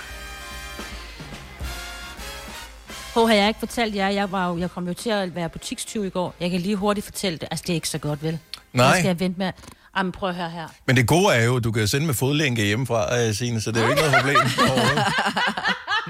godt. Har jeg ikke fortalt jer? Jeg kom jo til at være butikstyv i går. Jeg kan lige hurtigt fortælle det. Altså, det er ikke så godt, vel? Nej. Jeg skal vente med. Jamen, prøv at høre her. Men det gode er jo, at du kan sende med fodlænke hjemmefra, Signe, så det er jo ikke noget problem overhovedet.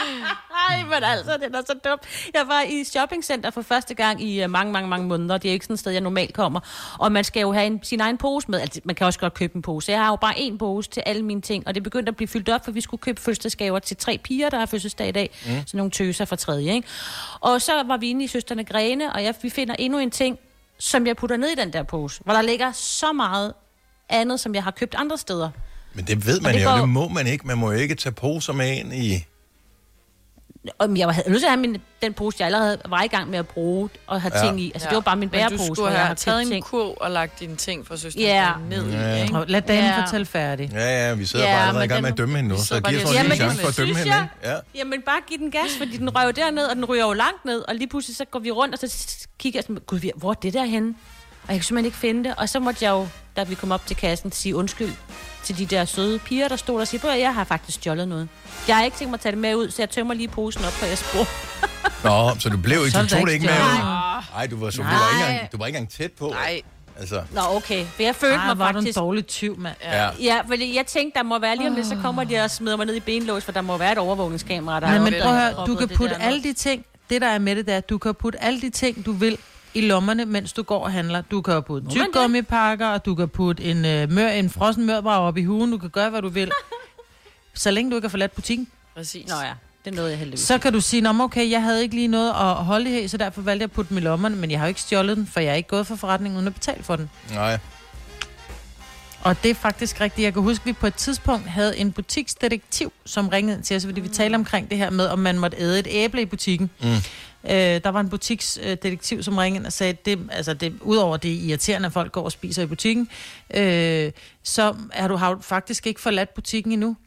Ej, men altså, det er så dumt. Jeg var i shoppingcenter for første gang i mange måneder. Det er jo ikke sådan et sted, jeg normalt kommer. Og man skal jo have sin egen pose med. Altså, man kan også godt købe en pose. Jeg har jo bare én pose til alle mine ting. Og det begyndte at blive fyldt op, for vi skulle købe fødselsdagsgaver til 3 piger, der har fødselsdag i dag. Sådan nogle tøser fra tredje, ikke? Og så var vi inde i Søstrene Grene, og vi finder endnu en ting, som jeg putter ned i den der pose. Hvor der ligger så meget andet, som jeg har købt andre steder. Men det ved man jo, det må man ikke. Man må jo ikke tage poser med ind i... Jeg havde nødt til at have den pose, jeg allerede var i gang med at bruge og have ting i. Altså, det var bare min bærepose, hvor jeg jeg har har taget ting. en kurv og lagt dine ting fra søsteren ned i, ikke? Lad damen fortælle færdig. Ja, vi sidder bare allerede i gang med at dømme hende nu, så giv os også en chance for at dømme hende, ikke? Ja. Jamen, bare giv den gas, fordi den røg derned, og den ryger jo langt ned, og lige pludselig så går vi rundt, og så kigger jeg sådan, gud, hvor er det der henne? Og jeg kan simpelthen ikke finde det. Og så måtte jeg jo, da vi kom op til kassen, sige undskyld til de der søde piger, der stod der og siger, jeg har faktisk stjålet noget. Jeg har ikke tænkt mig at tage det med ud, så jeg tømmer lige posen op på jeres bord. Nå, så du blev ikke, du tog det ikke med ud? Nej, du var ikke engang tæt på. Nej. Altså. Nå, okay. For jeg følte mig var faktisk... du en dårlig tyv, mand. Ja, fordi jeg tænkte, der må være lige om lidt, så kommer de og smider mig ned i benlås, for der må være et overvågningskamera, der men prøv at høre, du kan putte alle de ting, det der er med det der, du kan putte alle de ting, du vil i lommerne, mens du går og handler. Du kan putte tyggegummipakker, og du kan putte en frossen mørbrad op i hugen. Du kan gøre, hvad du vil. Så længe du ikke har forladt butikken. Præcis. Nå ja, det er noget, jeg heldigvis. Så kan du sige, okay, jeg havde ikke lige noget at holde i, så derfor valgte jeg at putte dem i lommerne, men jeg har jo ikke stjålet den, for jeg er ikke gået for forretningen uden at betale for den. Nej. Og det er faktisk rigtigt. Jeg kan huske, at vi på et tidspunkt havde en butiksdetektiv, som ringede til os, fordi vi talte omkring det her med, om man måtte æde et æble i butikken. Der var en butiksdetektiv, som ringede ind og sagde, det, udover det irriterende, at folk går og spiser i butikken, så har du faktisk ikke forladt butikken endnu.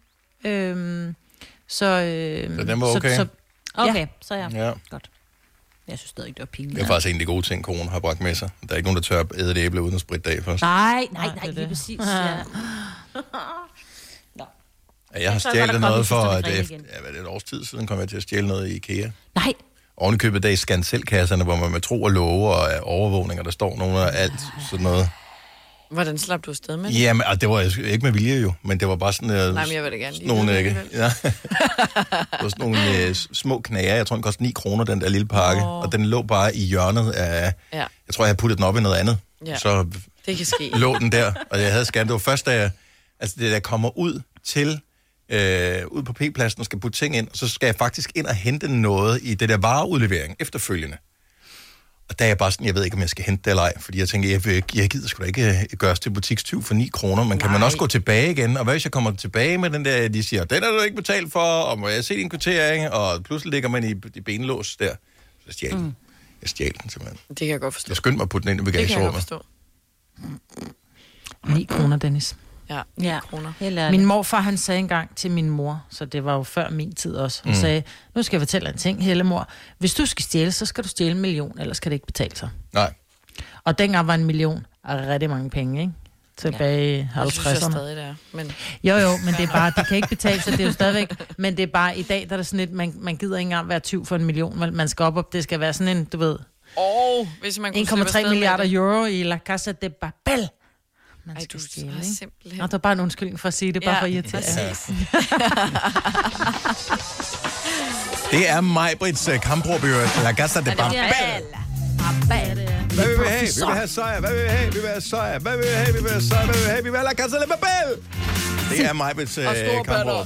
Så den var okay? Okay, så ja. Godt. Jeg synes stadig ikke, det var pinligt. Det er faktisk en af de gode ting, corona har bragt med sig. Der er ikke nogen, der tør at æde et æble uden at spritte af først. Nej, lige præcis. Ja. Jeg har stjålet noget for, det er et års tid siden, kom jeg til at stjæle noget i IKEA. Nej. Ovenikøbet der i scan-selv-kasserne, hvor man med tro og love og overvågninger, der står nogen og alt sådan noget. Hvordan slap du afsted med det? Jamen, det var ikke med vilje jo, men det var bare sådan... Nej, men jeg vil da gerne nogle, det var sådan nogle små knager. Jeg tror, den kostede 9 kroner, den der lille pakke. Og den lå bare i hjørnet af... Ja. Jeg tror, jeg havde puttet den op i noget andet. Ja. Så det kan ske. Lå den der, og jeg havde scannet. Det var først, da jeg... Altså, det der kommer ud til... ud på P-pladsen og skal putte ting ind, så skal jeg faktisk ind og hente noget i det der vareudlevering efterfølgende. Og der er jeg bare sådan, jeg ved ikke, om jeg skal hente det eller ej, fordi jeg tænker, jeg gider sgu da ikke gøres til butikstyv for 9 kroner, men kan man også gå tilbage igen? Og hvad hvis jeg kommer tilbage med den der, de siger, den er du ikke betalt for, og må jeg se din kvittering, og pludselig ligger man i benlås der. Så jeg stjal den. Jeg stjal den simpelthen. Det kan jeg godt forstå. Jeg skyndte mig at putte den ind i bagagerummet. Det kan jeg godt forstå. 9 kroner, Dennis. Ja, 9 kroner. Min morfar, han sagde engang til min mor, så det var jo før min tid også, han sagde, nu skal jeg fortælle en ting, Hellemor. Hvis du skal stjæle, så skal du stjæle 1 million, ellers skal det ikke betale sig. Nej. Og dengang var 1 million rigtig mange penge, ikke? Tilbage i 50'erne. Jeg synes jeg stadig, det er. Men... Jo, men det er bare, det kan ikke betale sig, det er jo stadigvæk, men det er bare, i dag, der er der sådan lidt, man gider ikke engang være tyv for 1 million, man skal op, det skal være sådan en, du ved, hvis man kunne 1,3 milliarder euro i La Casa de Papel. Man skal stjæle, ikke? Simpelthen. Og det var bare en undskyldning for at sige det, bare for at irritere. Det er Maj-Brits kampråb i La Casa de Papel. Hvad vil vi have? Vi vil have sejr. Hvad vil vi have? Vi vil have sejr. Hvad vil vi have? Vi vil have sejr. Hvad vil vi have? Vi vil have La Casa de Papel. Det er Maj-Brits kampråb.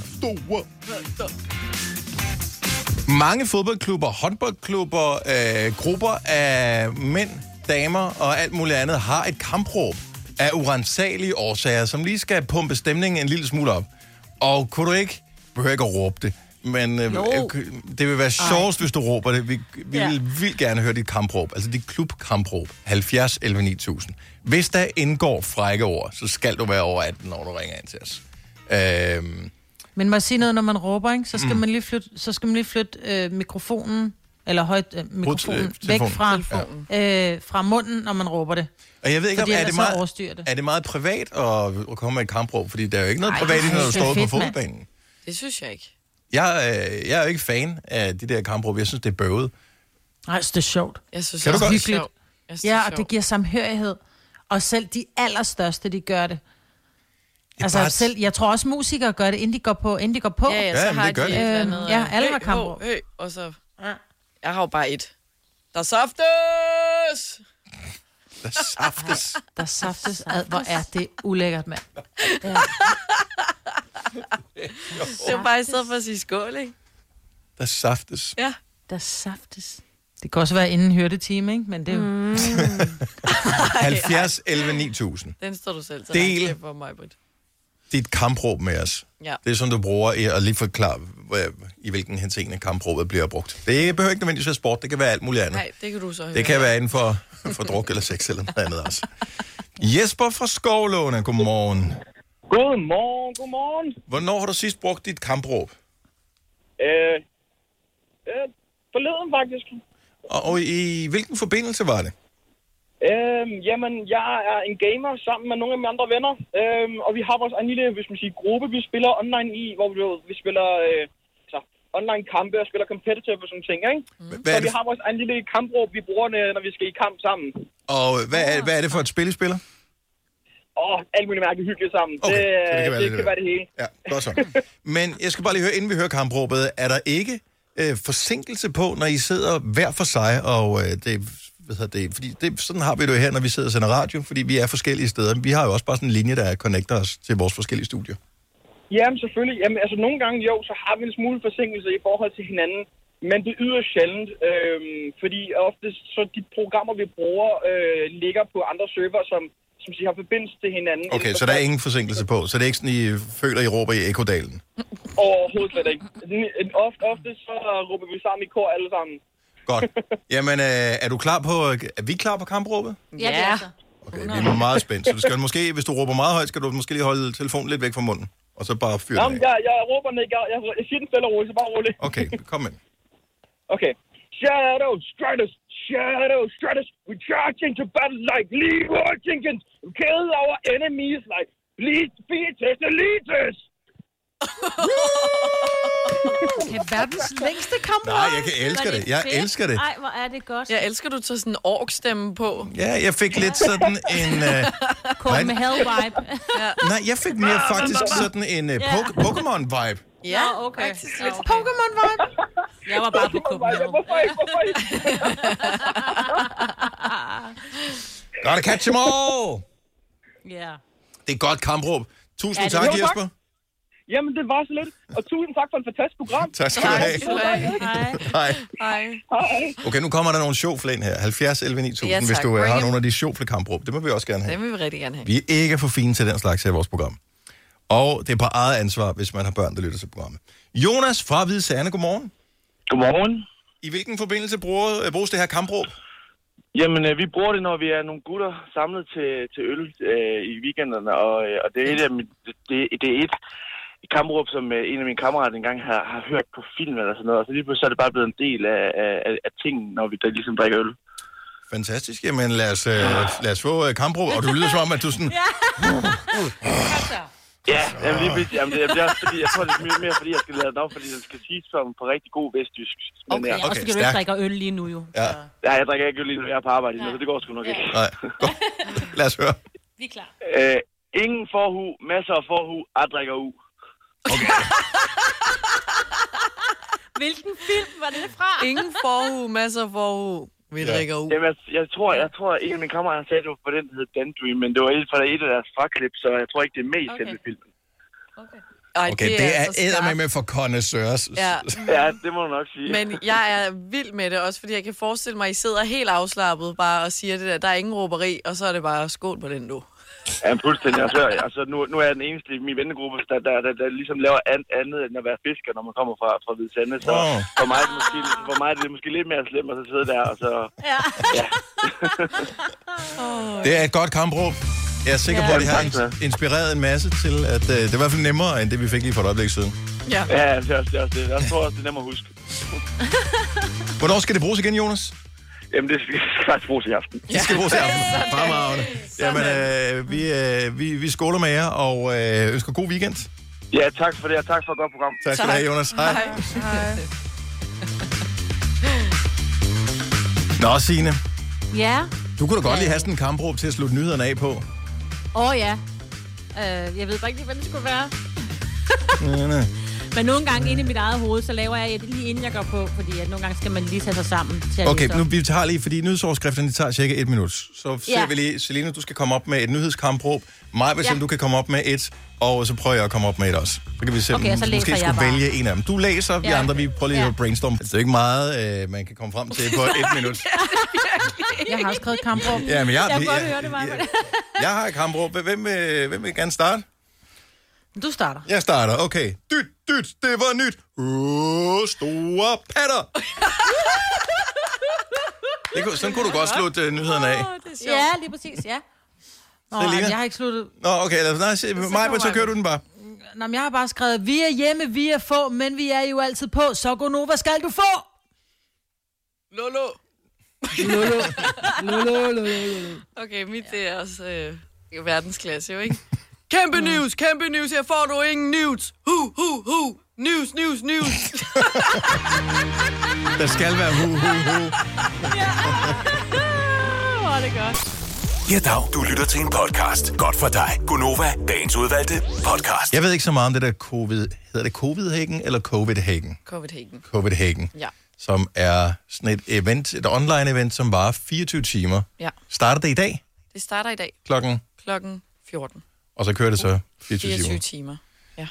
Mange fodboldklubber, håndboldklubber, grupper af mænd, damer og alt muligt andet har et kampråb af uransagelige årsager, som lige skal pumpe stemningen en lille smule op. Og kunne du ikke, behøver ikke at råbe det, men det vil være sjovest, hvis du råber det. Vi vil gerne høre dit kampråb, altså dit klubkampråb. 70 11 9000. Hvis der indgår frække ord, så skal du være over 18, når du ringer ind til os. Men må jeg sige noget, når man råber, ikke? Så skal man lige flytte mikrofonen, eller mikrofonen væk fra munden, når man råber det. Og jeg ved ikke, om er det meget privat at komme med et kampråb, fordi der er jo ikke noget privat, når du står på fodboldbanen. Det synes jeg ikke. Jeg er jo ikke fan af de der kampråb. Jeg synes, det er bøvet. Nej, det er sjovt. Jeg synes, det er hyggeligt. Ja, og det giver samhørighed. Og selv de allerstørste, de gør det. Altså selv, jeg tror også musikere gør det, inden de går på. Ja, så har de et eller andet. Ja, alle har kampråb. Og så... Jeg har jo bare et. Der saftes! Der saftes. Der saftes. Hvor er det ulækkert, mand. Ja. Det var bare i stedet for at sige skål, ikke? Der saftes. Ja. Der saftes. Det kan også være inden hørtetime, ikke? Men det er jo... 70, 11, 9000. Den står du selv til Del for mig, Britt. dit kampråb med os. Ja. Det er som du bruger i at lige forklare, i hvilken henseende kampråbet bliver brugt. Det behøver ikke nødvendigvis være sport, det kan være alt muligt andet. Nej, det kan du så høre. Det kan være inden for druk eller sex eller noget andet også. Jesper fra Skovlåne, godmorgen. Godmorgen. Hvornår har du sidst brugt dit kampråb? Forleden faktisk. Og i hvilken forbindelse var det? Jamen, jeg er en gamer sammen med nogle af mine andre venner. Og vi har vores en lille, hvis man siger, gruppe, vi spiller online i, hvor vi spiller online kampe og spiller competitive og sådan ting, ikke? Så vi har vores en lille kampråb, vi bruger, når vi skal i kamp sammen. Og hvad er det for et spil, I spiller? Alt muligt mærke hyggeligt sammen. Okay, det kan være det hele. Ja, godt så. Men jeg skal bare lige høre, inden vi hører kampråbet, er der ikke forsinkelse på, når I sidder hver for sig, og fordi sådan har vi det jo her, når vi sidder og sender radio, fordi vi er forskellige steder. Vi har jo også bare sådan en linje, der connecter os til vores forskellige studier. Jamen selvfølgelig. Jamen, altså nogle gange jo, så har vi en smule forsinkelse i forhold til hinanden, men det yder sjældent, fordi ofte så de programmer, vi bruger, ligger på andre server, som siger, har forbindelse til hinanden. Okay, så der er ingen forsinkelse på, så det er ikke sådan, I føler, I råber i Ekodalen? Overhovedet slet ikke. Ofte så råber vi sammen i kor alle sammen. Godt. Jamen, er vi klar på kampråbet? Ja, det er så. Okay, vi er meget spændt. Så du skal måske, hvis du råber meget højt, skal du måske lige holde telefonen lidt væk fra munden, og så bare fyre den af. Jeg råber den ikke. Jeg siger den stille og roligt, så bare roligt. Okay, kom ind. Okay. Shadow Stratus, we charge into battle like Leroy Jenkins. We kill our enemies like fetus elites. Det er verdens længste kampråb. Nej, jeg elsker det. Jeg elsker det. Ej, hvor er det godt. Jeg elsker, du tager sådan en ork-stemme på. Ja, jeg fik lidt sådan en... Kort med hell-vibe. Nej, jeg fik mere faktisk sådan en Pokémon-vibe. Ja, okay. Faktisk lidt. Pokémon-vibe. Jeg var bare på Copenhagen. Hvorfor ikke? Gotta catch them all! Ja. Det er godt kampråb. Tusind tak, Jo, tak. Jesper. Jamen, det var så lidt. Og tusind tak for et fantastisk program. Tak skal du have. Hej. Hej. Okay, nu kommer der nogle sjofle ind her. 70 11 9000, Ja, tak. hvis du Bring har it. nogle af de sjofle kampråb. Det må vi også gerne have. Det vil vi rigtig gerne have. Vi er ikke for fine til den slags her i vores program. Og det er på eget ansvar, hvis man har børn, der lytter til programmet. Jonas fra Hvide Sande, godmorgen. Godmorgen. I hvilken forbindelse bruges det her kampråb? Jamen, vi bruger det, når vi er nogle gutter samlet til øl i weekenderne, og det er et kampråb, som en af mine kammerater engang har hørt på film eller sådan noget, og så lige pludselig er det bare blevet en del af tingen, når vi ligesom drikker øl. Fantastisk. Jamen, lad os få kampråb, og du lyder som om, at du sådan... Ja, jamen, det er også fordi, jeg tror, det er mere fordi, jeg skal lade den op, fordi den skal siges som på rigtig god vestjysk. Okay, også fordi du ikke drikker øl lige nu, jo. Ja. Ja, jeg drikker ikke øl lige nu, jeg er på arbejde, så det går sgu nok ikke. Nej, godt. Lad os høre. Vi er klar. Ingen forhu, masser af forhu, jeg drikker u. Okay. Hvilken film var det fra? Ingen forhu, masser af forhu. Vi drikker ud. Jamen, jeg tror, en af mine kammerater sagde, at det var på den, der hed Dandream, men det var et af deres fraklip, så jeg tror ikke, det er med i selve filmen. Okay, det er eddermame for connoisseurs. Ja, det må du nok sige. Men jeg er vild med det også, fordi jeg kan forestille mig, at I sidder helt afslappet bare og siger det der er ingen råberi, og så er det bare skål på den, du. Ja, fuldstændig. Altså, nu er jeg den eneste i min vennegruppe, der ligesom laver andet end at være fisker, når man kommer fra Hvide Sande. Så for mig er det måske lidt mere slemt at sidde der, og så... Ja. Det er et godt kampråb. Jeg er sikker på, at det har inspireret en masse til, at det er i hvert fald nemmere, end det vi fik lige for et øjeblik siden. Ja, det er også det. Jeg tror også, det er nemmere at huske. Hvornår skal det bruges igen, Jonas? Jamen, det skal faktisk bruges i aften. Det skal bruges i aften. Fremragende. Jamen, vi skåler med jer, og ønsker god weekend. Ja, tak for det, og tak for et godt program. Tak skal du have, Jonas. Hej. Nå, Signe. Ja. Du kunne da godt lige have sådan en kampråb til at slutte nyhederne af på. Ja. Jeg ved bare ikke, hvad det skulle være. Nej. Men nogle gange inde i mit eget hoved, så laver jeg det lige inden jeg går på, fordi at nogle gange skal man lige tage sig sammen til at Okay, læse nu op. vi tager lige, fordi nyhedsoverskrifterne tager cirka 1 minut. Så ser vi lige, Selina, du skal komme op med et nyhedskamprop. Mig, hvis du kan komme op med et, og så prøver jeg at komme op med et også. Så kan vi se, Okay, så læser måske jeg skulle bare. vælge en af dem. Du læser, vi andre, vi prøver lige at brainstorme. Det er ikke meget, man kan komme frem til på 1 minut. Jeg har skrevet kampråb. Ja, men Jeg kan godt høre det, Maja. jeg har et kampråb. Hvem vil gerne starte? Du starter. Jeg starter, okay. Dyt, det var nyt. Store patter. Sådan kunne du godt slutte nyhederne af. Ja, lige præcis, ja. Jeg har ikke sluttet. Nå, okay, Maja, så kører du den bare. Nå, men jeg har bare skrevet, vi er hjemme, vi er få, men vi er jo altid på. Så gå nu, hvad skal du få? Lolo. Lolo. Okay, mit det er også verdensklasse, jo ikke? Kæmpe news, her får du ingen news. News. Der skal være hu. Hvor er det godt. Ja, dag. Du lytter til en podcast. Godt for dig. Gonova, dagens udvalgte podcast. Jeg ved ikke så meget om det der covid. Hedder det Covid-Hagen eller Covid-Hagen? Covid-Hagen. Ja. Som er sådan et event, et online event, som varer 24 timer. Ja. Starter det i dag? Det starter i dag. Klokken 14. Og så kører det så 24 timer. Ja.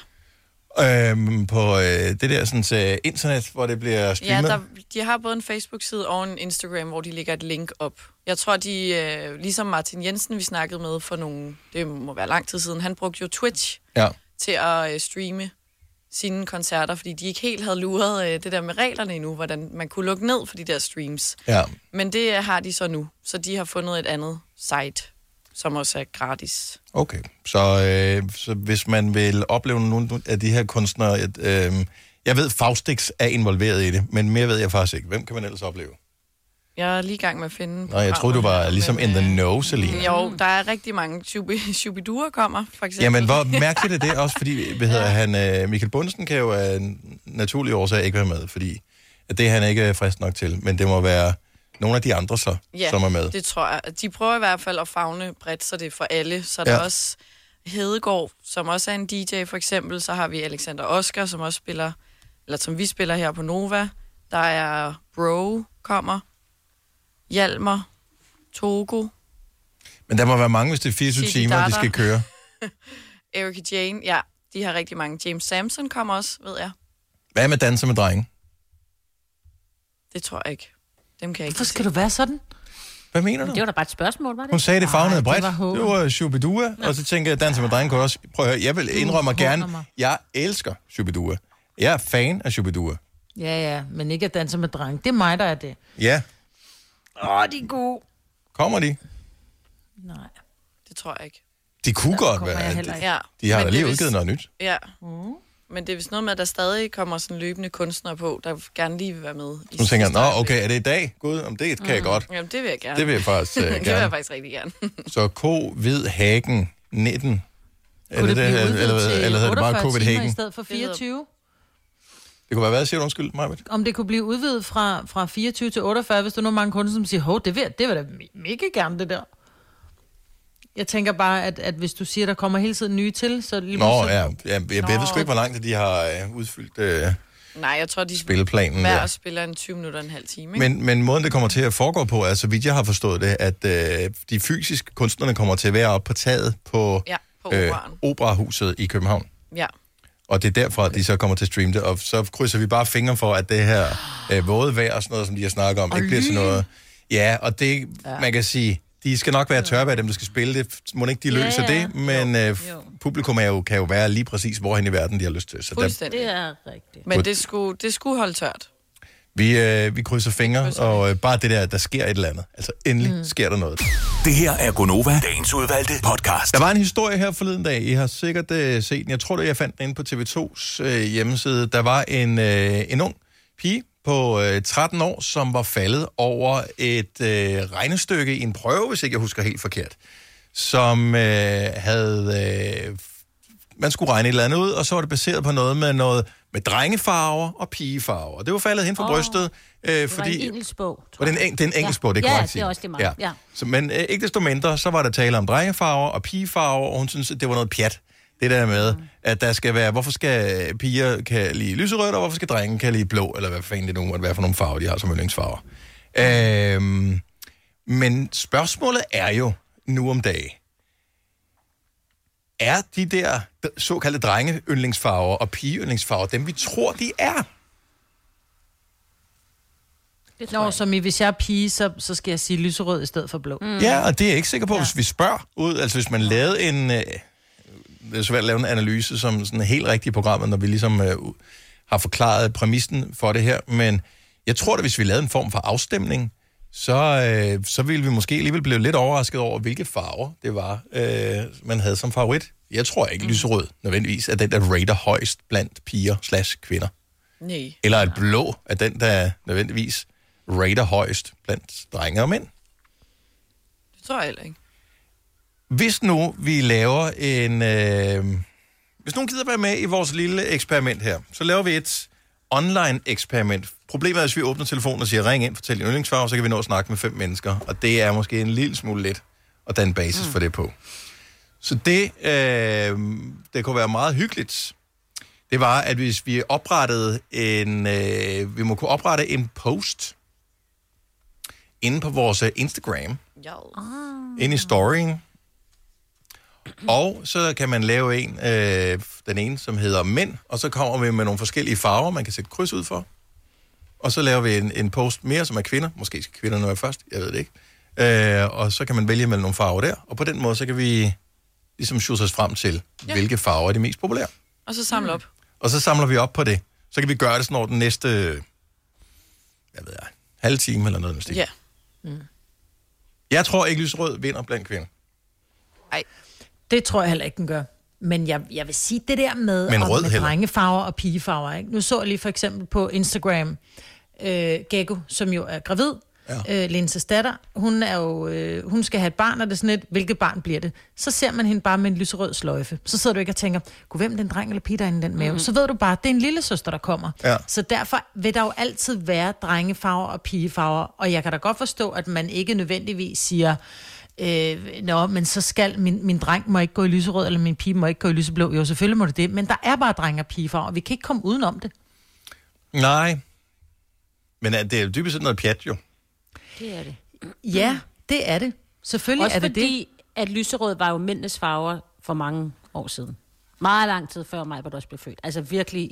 På det der sådan, internet, hvor det bliver streamet? Ja, de har både en Facebook-side og en Instagram, hvor de lægger et link op. Jeg tror, de, ligesom Martin Jensen, vi snakkede med for det må være lang tid siden, han brugte jo Twitch til at streame sine koncerter, fordi de ikke helt havde luret det der med reglerne endnu, hvordan man kunne lukke ned for de der streams. Ja. Men det har de så nu, så de har fundet et andet site, som også er gratis. Okay, så hvis man vil opleve nogle af de her kunstnere, jeg ved, Faustix er involveret i det, men mere ved jeg faktisk ikke. Hvem kan man ellers opleve? Jeg er lige i gang med at finde... Nå, jeg troede, du var ligesom in the know, Selina. Jo, der er rigtig mange. Shubiduer kommer, for eksempel. Jamen, hvor mærkeligt er det også, fordi Michael Bundesen kan jo af en naturlig årsag ikke være med, fordi det er han ikke frisk nok til, men det må være nogle af de andre så, som er med. Det tror jeg. De prøver i hvert fald at favne bredt, så det er for alle. Så er der også Hedegaard, som også er en DJ for eksempel. Så har vi Alexander Oscar, som også spiller, eller som vi spiller her på Nova. Der er Bro, kommer. Hjalmar, Togo. Men der må være mange, hvis det er 24 timer, de skal køre. Erika Jane, ja, de har rigtig mange. James Samson kommer også, ved jeg. Hvad med Danser med drenge? Det tror jeg ikke. Dem kan jeg ikke. Hvorfor skal du være sådan? Hvad mener du? Det var da bare et spørgsmål, var det? Hun sagde, det favnede bredt. det var Det var Shubidua, og så tænker jeg, Danser med drenge kunne også... Prøv at høre, jeg vil indrømme mig gerne, jeg elsker Shubidua. Jeg er fan af Shubidua. Ja, men ikke at danse med dreng. Det er mig, der er det. Ja. De er gode. Kommer de? Nej. Det tror jeg ikke. De kunne godt være. Ja. De har Men da lige udgivet noget nyt. Ja. Men det er vist noget med, at der stadig kommer sådan løbende kunstnere på, der gerne lige vil være med. Hun tænker, nå okay, er det i dag? Gud, om det kan jeg godt. Jamen, det vil jeg gerne. Det vil jeg faktisk gerne. Det vil jeg faktisk rigtig gerne. Så Covid-Hagen 19. Kunne det blive udvidet eller til det bare 48 timer Covid-Hagen? i stedet for 24? Det kunne være, hvad siger du, undskyld, Majbet? Om det kunne blive udvidet fra 24 til 48, hvis der er nogle mange kunder, som siger, det vil da mega gerne, det der. Jeg tænker bare, at hvis du siger, der kommer hele tiden nye til, så lige jeg ved sgu ikke, hvor langt de har udfyldt Nej, jeg tror, de spilleplanen hver spiller en 20 minutter og en halv time. Ikke? Men måden, det kommer til at foregå på, er, så vidt jeg har forstået det, at de fysiske kunstnerne kommer til at være oppe på taget på Operahuset i København. Ja. Og det er derfra, at de så kommer til at streame det, og så krydser vi bare fingre for, at det her våde vejr og sådan noget, som de har snakket om, ikke bliver til noget. Ja, og det, man kan sige, de skal nok være tørvejr, dem der skal spille det. Må ikke de løser det, men publikum kan jo være lige præcis, hvorhen i verden de har lyst til. Så fuldstændig. Det er rigtigt. Men det skulle holde tørt. Vi krydser fingre, og bare det der sker et eller andet. Altså endelig sker der noget. Det her er Gonova, dagens udvalgte podcast. Der var en historie her forleden dag. I har sikkert set den. Jeg tror, jeg fandt den inde på TV2's hjemmeside. Der var en ung pige på 13 år, som var faldet over et regnestykke i en prøve, hvis ikke jeg husker helt forkert, som man skulle regne et eller andet ud, og så var det baseret på noget med drengefarver og pigefarver. Og det var faldet hen for brystet, fordi... Det var en engelsk bog, tror jeg. Det er en engelsk bog, det er korrekt. Ja, det er også det meget. Ja. Så, men ikke desto mindre, så var der tale om drengefarver og pigefarver, og hun synes, at det var noget pjat. Det der med, at der skal være, hvorfor skal piger kan lide lyserødt, og hvorfor skal drengen kan lide blå, eller hvad fanden det nu måtte være for nogle farver, de har som yndlingsfarver. Men spørgsmålet er jo nu om dagen, er de der såkaldte drenge-yndlingsfarver og pige-yndlingsfarver dem, vi tror, de er? Nå, som hvis jeg er pige, så skal jeg sige lyserød i stedet for blå. Ja, og det er jeg ikke sikker på, hvis vi spørger ud. Altså, hvis man lavede det er svært at lave en analyse som sådan en helt rigtig program, når vi ligesom har forklaret præmissen for det her, men jeg tror, at hvis vi lavede en form for afstemning, så ville vi måske alligevel blive lidt overrasket over, hvilke farver det var, man havde som favorit. Jeg tror ikke, lyserød nødvendigvis er den, der rater højst blandt piger/kvinder. Nej. Eller at blå er den, der nødvendigvis rater højst blandt drenge og mænd. Det tror jeg heller ikke. Hvis nu vi laver hvis nogen gider være med i vores lille eksperiment her, så laver vi et online-eksperiment. Problemet er, hvis vi åbner telefonen og siger, ring ind, fortæl din yndlingsfarve, så kan vi nå at snakke med 5 mennesker. Og det er måske en lille smule let at danne basis for det på. Så det kunne være meget hyggeligt. Det var, at hvis vi oprettede vi må kunne oprette en post inde på vores Instagram. Inde i storyen. Og så kan man lave den ene, som hedder mænd, og så kommer vi med nogle forskellige farver, man kan sætte kryds ud for. Og så laver vi en post mere, som er kvinder. Måske skal kvinderne være først, jeg ved det ikke. Og så kan man vælge mellem nogle farver der, og på den måde, så kan vi ligesom sjusse os frem til, hvilke farver er de mest populære. Og så samle op. Og så samler vi op på det. Så kan vi gøre det sådan over den næste, halv time eller noget. Ja. Jeg tror ikke, lyserød vinder blandt kvinder. Nej. Det tror jeg heller ikke, den gør. Men jeg vil sige det der med drengefarver og pigefarver. Ikke? Nu så jeg lige for eksempel på Instagram Gekko, som jo er gravid. Ja. Linses datter. Hun skal have et barn, og det er sådan et, hvilket barn bliver det? Så ser man hende bare med en lyserød sløjfe. Så sidder du ikke og tænker, hvem er den dreng eller pige, der er inde i den mave? Så ved du bare, det er en lille søster, der kommer. Ja. Så derfor vil der jo altid være drengefarver og pigefarver. Og jeg kan da godt forstå, at man ikke nødvendigvis siger, men så skal min dreng må ikke gå i lyserød, eller min pige må ikke gå i lyseblå. Jo, selvfølgelig må det, men der er bare drenge og pigefarver, og vi kan ikke komme udenom det. Nej. Men det er jo dybest set noget pjat, jo. Det er det. Ja, det er det. Selvfølgelig også er det fordi, at lyserød var jo mændenes farver for mange år siden. Meget lang tid før mig, hvor du også blev født. Altså virkelig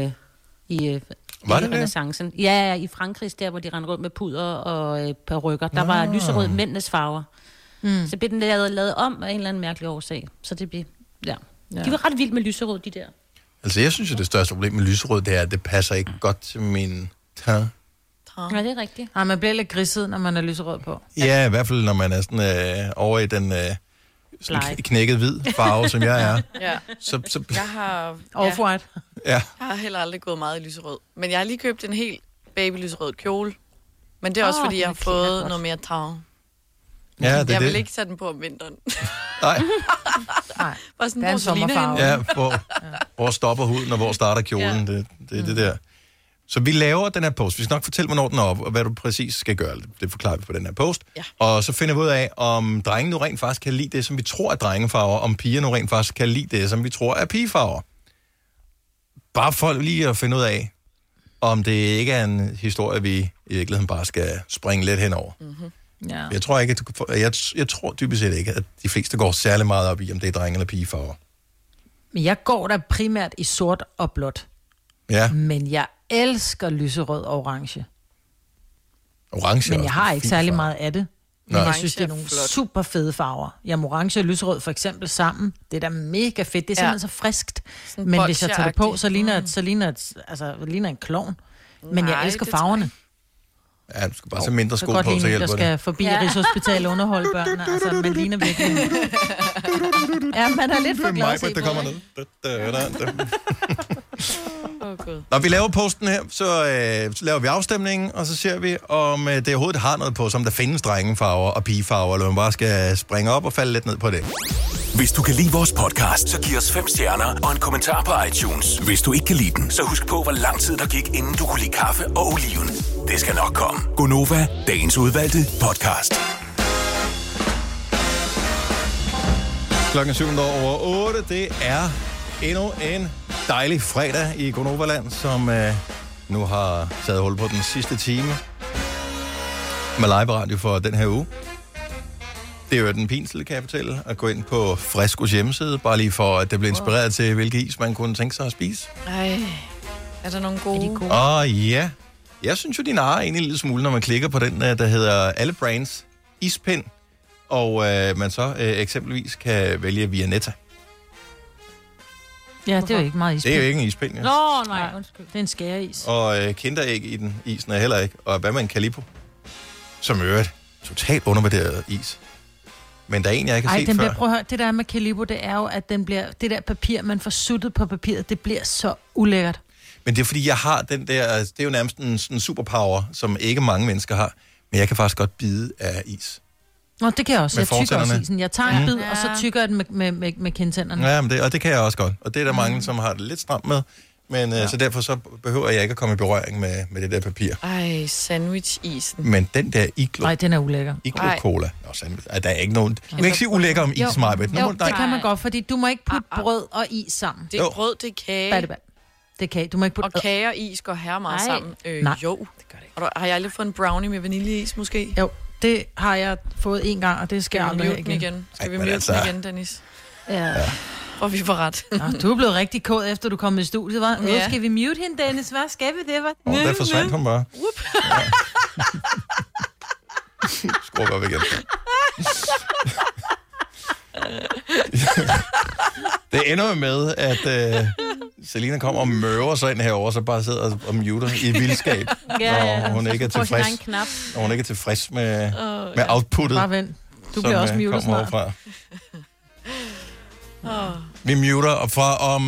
i renæssancen. Ja, i Frankrig, der hvor de rendte rundt med puder og perukker. Der var lyserød mændenes farver. Så blev den lavet om af en eller anden mærkelig årsag. Så det blev, De var ret vilde med lyserød, de der. Altså, jeg synes jo, det største problem med lyserød, det er, at det passer ikke godt til min teint. Ja, det er rigtigt. Ja, man bliver lidt griset, når man er lyserød på. Ja, i hvert fald, når man er sådan over i den knækket hvid farve, som jeg er. Ja. Så jeg har... Off-white. Ja. Jeg har heller aldrig gået meget i lyserød. Men jeg har lige købt en helt baby-lyserød kjole. Men det er også, fordi jeg har fået noget mere tag. Ja, jeg vil ikke sætte den på om vinteren. Nej. Bare sådan det er en sommerfarve. Ja, hvor stopper huden, og hvor starter kjolen. Ja. Det der. Så vi laver den her post. Vi skal nok fortælle, hvornår den er op, og hvad du præcis skal gøre. Det forklarer vi på den her post. Ja. Og så finder vi ud af, om drenge nu rent faktisk kan lide det, som vi tror er drengefarver, om piger nu rent faktisk kan lide det, som vi tror er pigefarver. Bare for lige at finde ud af, om det ikke er en historie, vi i virkeligheden bare skal springe lidt henover. Mm-hmm. Ja. Jeg tror ikke, jeg tror dybest set ikke, at de fleste går særlig meget op i, om det er drenge eller pigefarver. Men jeg går der primært i sort og blåt. Ja. Men jeg elsker lyserød og orange. Orange. Men jeg har ikke særlig meget af det. Men Nej. jeg synes, det er nogle super fede farver. Jamen, orange og lyserød for eksempel sammen. Det er da mega fedt. Det er simpelthen så friskt. Sådan men hvis jeg tager det på, så ligner en klovn. Men jeg elsker farverne. Ja, du skal bare så mindre sko på, så hjælper det. Der skal forbi Rigshospitalet og underholde børnene. Altså, man ligner virkelig. Ja, man er lidt for glad at se på. Der kommer ned. Når vi laver posten her, så laver vi afstemningen, og så ser vi, om det overhovedet har noget på, som der findes drengefarver og pigefarver, eller man bare skal springe op og falde lidt ned på det. Hvis du kan lide vores podcast, så giv os 5 stjerner og en kommentar på iTunes. Hvis du ikke kan lide den, så husk på, hvor lang tid der gik, inden du kunne lide kaffe og oliven. Det skal nok komme. Gonova, dagens udvalgte podcast. Klokken 7:08. Det er endnu en dejlig fredag i Gonovaland, som nu har taget hul på den sidste time med live-radio for den her uge. Det er jo den pinlige, kan jeg fortælle, at gå ind på Frescos hjemmeside, bare lige for, at det bliver inspireret til, hvilke is man kunne tænke sig at spise. Ej, er der nogle gode? Ja. Jeg synes jo, de narrer egentlig en lille smule, når man klikker på den, der hedder Alle Brands ispind, og man så eksempelvis kan vælge Vianetta. Ja, det er jo ikke meget ispind. Det er jo ikke en ispind, ja. Nå, nej, undskyld. Det er en skæreis. Og kinderæg i den isen er heller ikke. Og hvad med en Calippo? Som øvrigt totalt undervurderet is. Men der er en, jeg ikke har set den før. bliver, prøv at høre, det der med Calippo, det er jo, at den bliver, det der papir, man får suttet på papiret, det bliver så ulækkert. Men det er fordi, jeg har den der, det er jo nærmest en sådan superpower, som ikke mange mennesker har. Men jeg kan faktisk godt bide af is. Nå, det kan jeg også. Med Jeg tykker også fortænderne. isen. Jeg tager en bid, og så tykker jeg den med kindtænderne. Ja, men og det kan jeg også godt. Og det er der mange, som har det lidt stramt med. Men så derfor så behøver jeg ikke at komme i berøring med det der papir. Ej, sandwich-isen. Men den der Iglo... Nej, den er ulækker. Iglo-cola. Der er ikke nogen... Du kan ikke sige ulækker om is, Marbet. Jo, det kan man godt, fordi du må ikke putte brød og is sammen. Det er brød, det er kage. Det er kage. Du må ikke putte... Og kage og is går her meget sammen. Nej. Jo, det gør det ikke. Har jeg aldrig fået en brownie med vaniljeis, måske? Jo, det har jeg fået en gang, og det skal jeg aldrig have igen. Skal vi mute den igen, Dennis? Ja. For vi får ret. Nå, du er blevet rigtig kåd, efter du kom i studiet, var? Nu Ja. skal vi mute hende, Dennis. Hvad skal vi det, var? Der forsvandt hun bare. Skru bare igen. Det ender med, at Selina kommer og møver sig ind herover, så bare sidder og muter i vildskab, når hun ikke er tilfreds. Når hun ikke er tilfreds med outputtet. Bare vent. Du bliver også mutet snart. Herfra. Vi muter, og fra om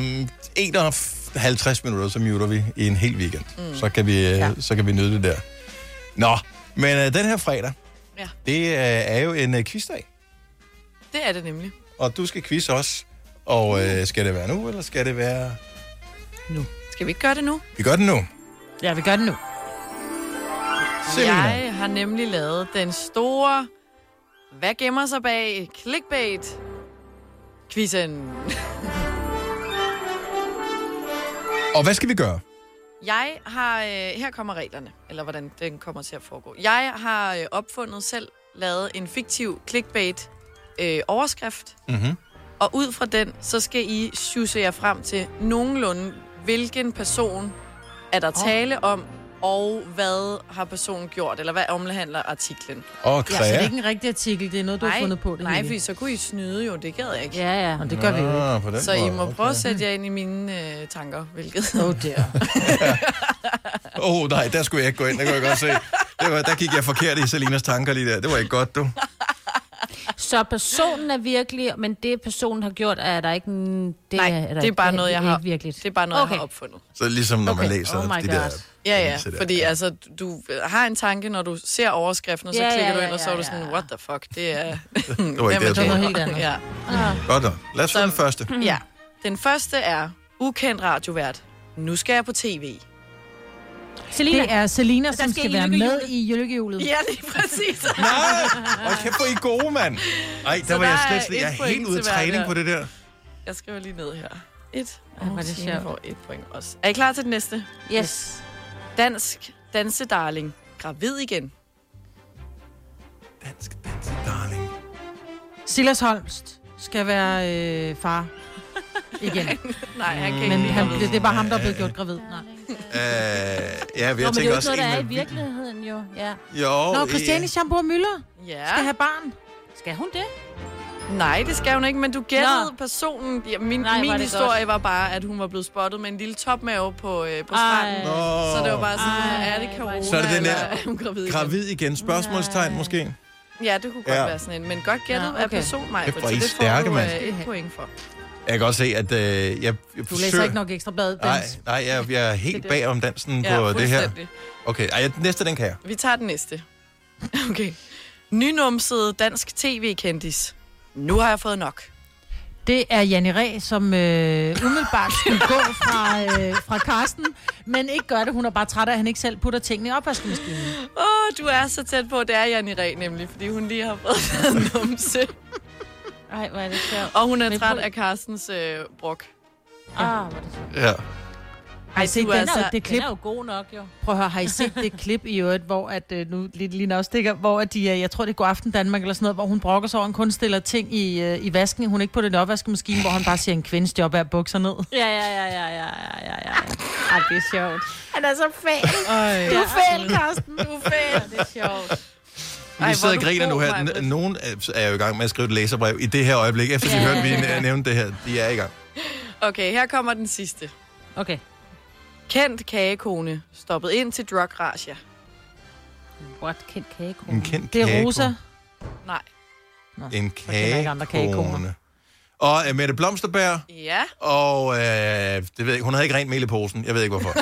51 minutter, så muter vi i en hel weekend. Så kan vi nyde det der. Nå, men den her fredag, det er jo en quizdag. Det er det nemlig. Og du skal quizze os. Og skal det være nu, eller skal det være... Nu. Skal vi ikke gøre det nu? Vi gør det nu. Ja, vi gør det nu. Selina. Jeg har nemlig lavet den store... Hvad gemmer sig bag clickbait? Quizzen. Og hvad skal vi gøre? Jeg har... her kommer reglerne, eller hvordan den kommer til at foregå. Jeg har opfundet selv, lavet en fiktiv clickbait overskrift. Mm-hmm. Og ud fra den, så skal I sjuse jer frem til nogenlunde, hvilken person er der tale om, og hvad har personen gjort, eller hvad omhandler artiklen. Og så det er ikke en rigtig artikel, det er noget, du har fundet på. Det nej, for så kunne I snyde jo, det gad jeg ikke. Ja, og det gør vi jo ikke. Så I må prøve at sætte jer ind i mine tanker, hvilket... Nej, der skulle jeg ikke gå ind, der kunne jeg godt se. Der gik jeg forkert i Selinas tanker lige der. Det var ikke godt, du. Så personen er virkelig, men det personen har gjort, er der ikke... Det er bare noget, jeg har... Det er bare noget, jeg har opfundet. Så ligesom når man læser de der... Ja, fordi altså, du har en tanke, når du ser overskriften, og så klikker du ind, og så er du sådan, what the fuck, det er... det var ikke det, noget helt andet. Ja. Godt da. Lad os få den første. Ja. Den første er ukendt radiovært. Nu skal jeg på tv. Selina. Det er Selina, som skal være med i lykkehjulet. Ja, det er præcis. Nej, og kæft, hvor I gode, mand. Ej, der var jeg slet. Jeg er helt ude af træning på det der. Jeg skriver lige ned her. 1. Var det sjovt. Får 1 point også. Er I klar til den næste? Yes. Dansk dansedarling. Gravid igen. Dansk dansedarling. Silas Holst skal være far igen. Nej, han kan ikke. Men det er bare ham, der er blevet gjort gravid. Nej. Ja, vi har tænkt også... Men det er jo ikke noget, der er i virkeligheden, jo. Ja. Jo. Nå, Christiane Schamburg Müller skal have barn. Skal hun det? Nej, det skal hun ikke, men du gættede personen. Ja, min historie var bare, at hun var blevet spottet med en lille topmave på stranden. Så det var bare sådan, er det corona, så er det den der, er hun gravid igen? Spørgsmålstegn måske? Ja, det kunne godt være sådan en, men godt gættet af person, mig. Så det stærke, får du 1 point for. Jeg kan godt se, at jeg du læser ikke nok Ekstrabladet dans. Nej, jeg er helt bag om dansen på det her. Okay, næste, den kan jeg. Vi tager den næste. Okay. Nynumset dansk tv-kendis. Nu har jeg fået nok. Det er Janni Ræ, som umiddelbart skulle gå fra Karsten, men ikke gør det. Hun er bare træt af, at han ikke selv putter tingene i opvaskemaskinen. Du er så tæt på, det er Janni Ræ nemlig, fordi hun lige har fået en numse. Ej, hvor er det sjovt. Og hun er træt af Karstens brok. Hvor er det sjovt. Ja. Har I set det klip? Den er jo god nok, jo. Prøv at høre, har I set det klip i øvrigt, hvor at, nu lige også stikker, hvor at jeg tror det er God Aften Danmark eller sådan noget, hvor hun brokker sig over, en kun stiller ting i vasken. Hun ikke putter det i opvaskemaskinen, hvor han bare siger, en kvindes job er at bukke sig ned. Ja. Ej, det er sjovt. Han er så fan. Du er fan, Karsten. Du er fan. Det er sjovt. Vi sidder og griner nu her. Nogen er jo i gang med at skrive et læserbrev i det her øjeblik, efter de hørte, vi nævnte det her. De er i gang. Okay, her kommer den sidste. Okay. Kendt kagekone stoppet ind til drug razzia. What? Kendt kagekone? En kendt Det er kagekone. Rosa. Nej. En ikke andre kagekoner. kagekone. Og Mette Blomsterberg. Ja. Og det ved jeg, hun havde ikke rent mel i posen. Jeg ved ikke hvorfor.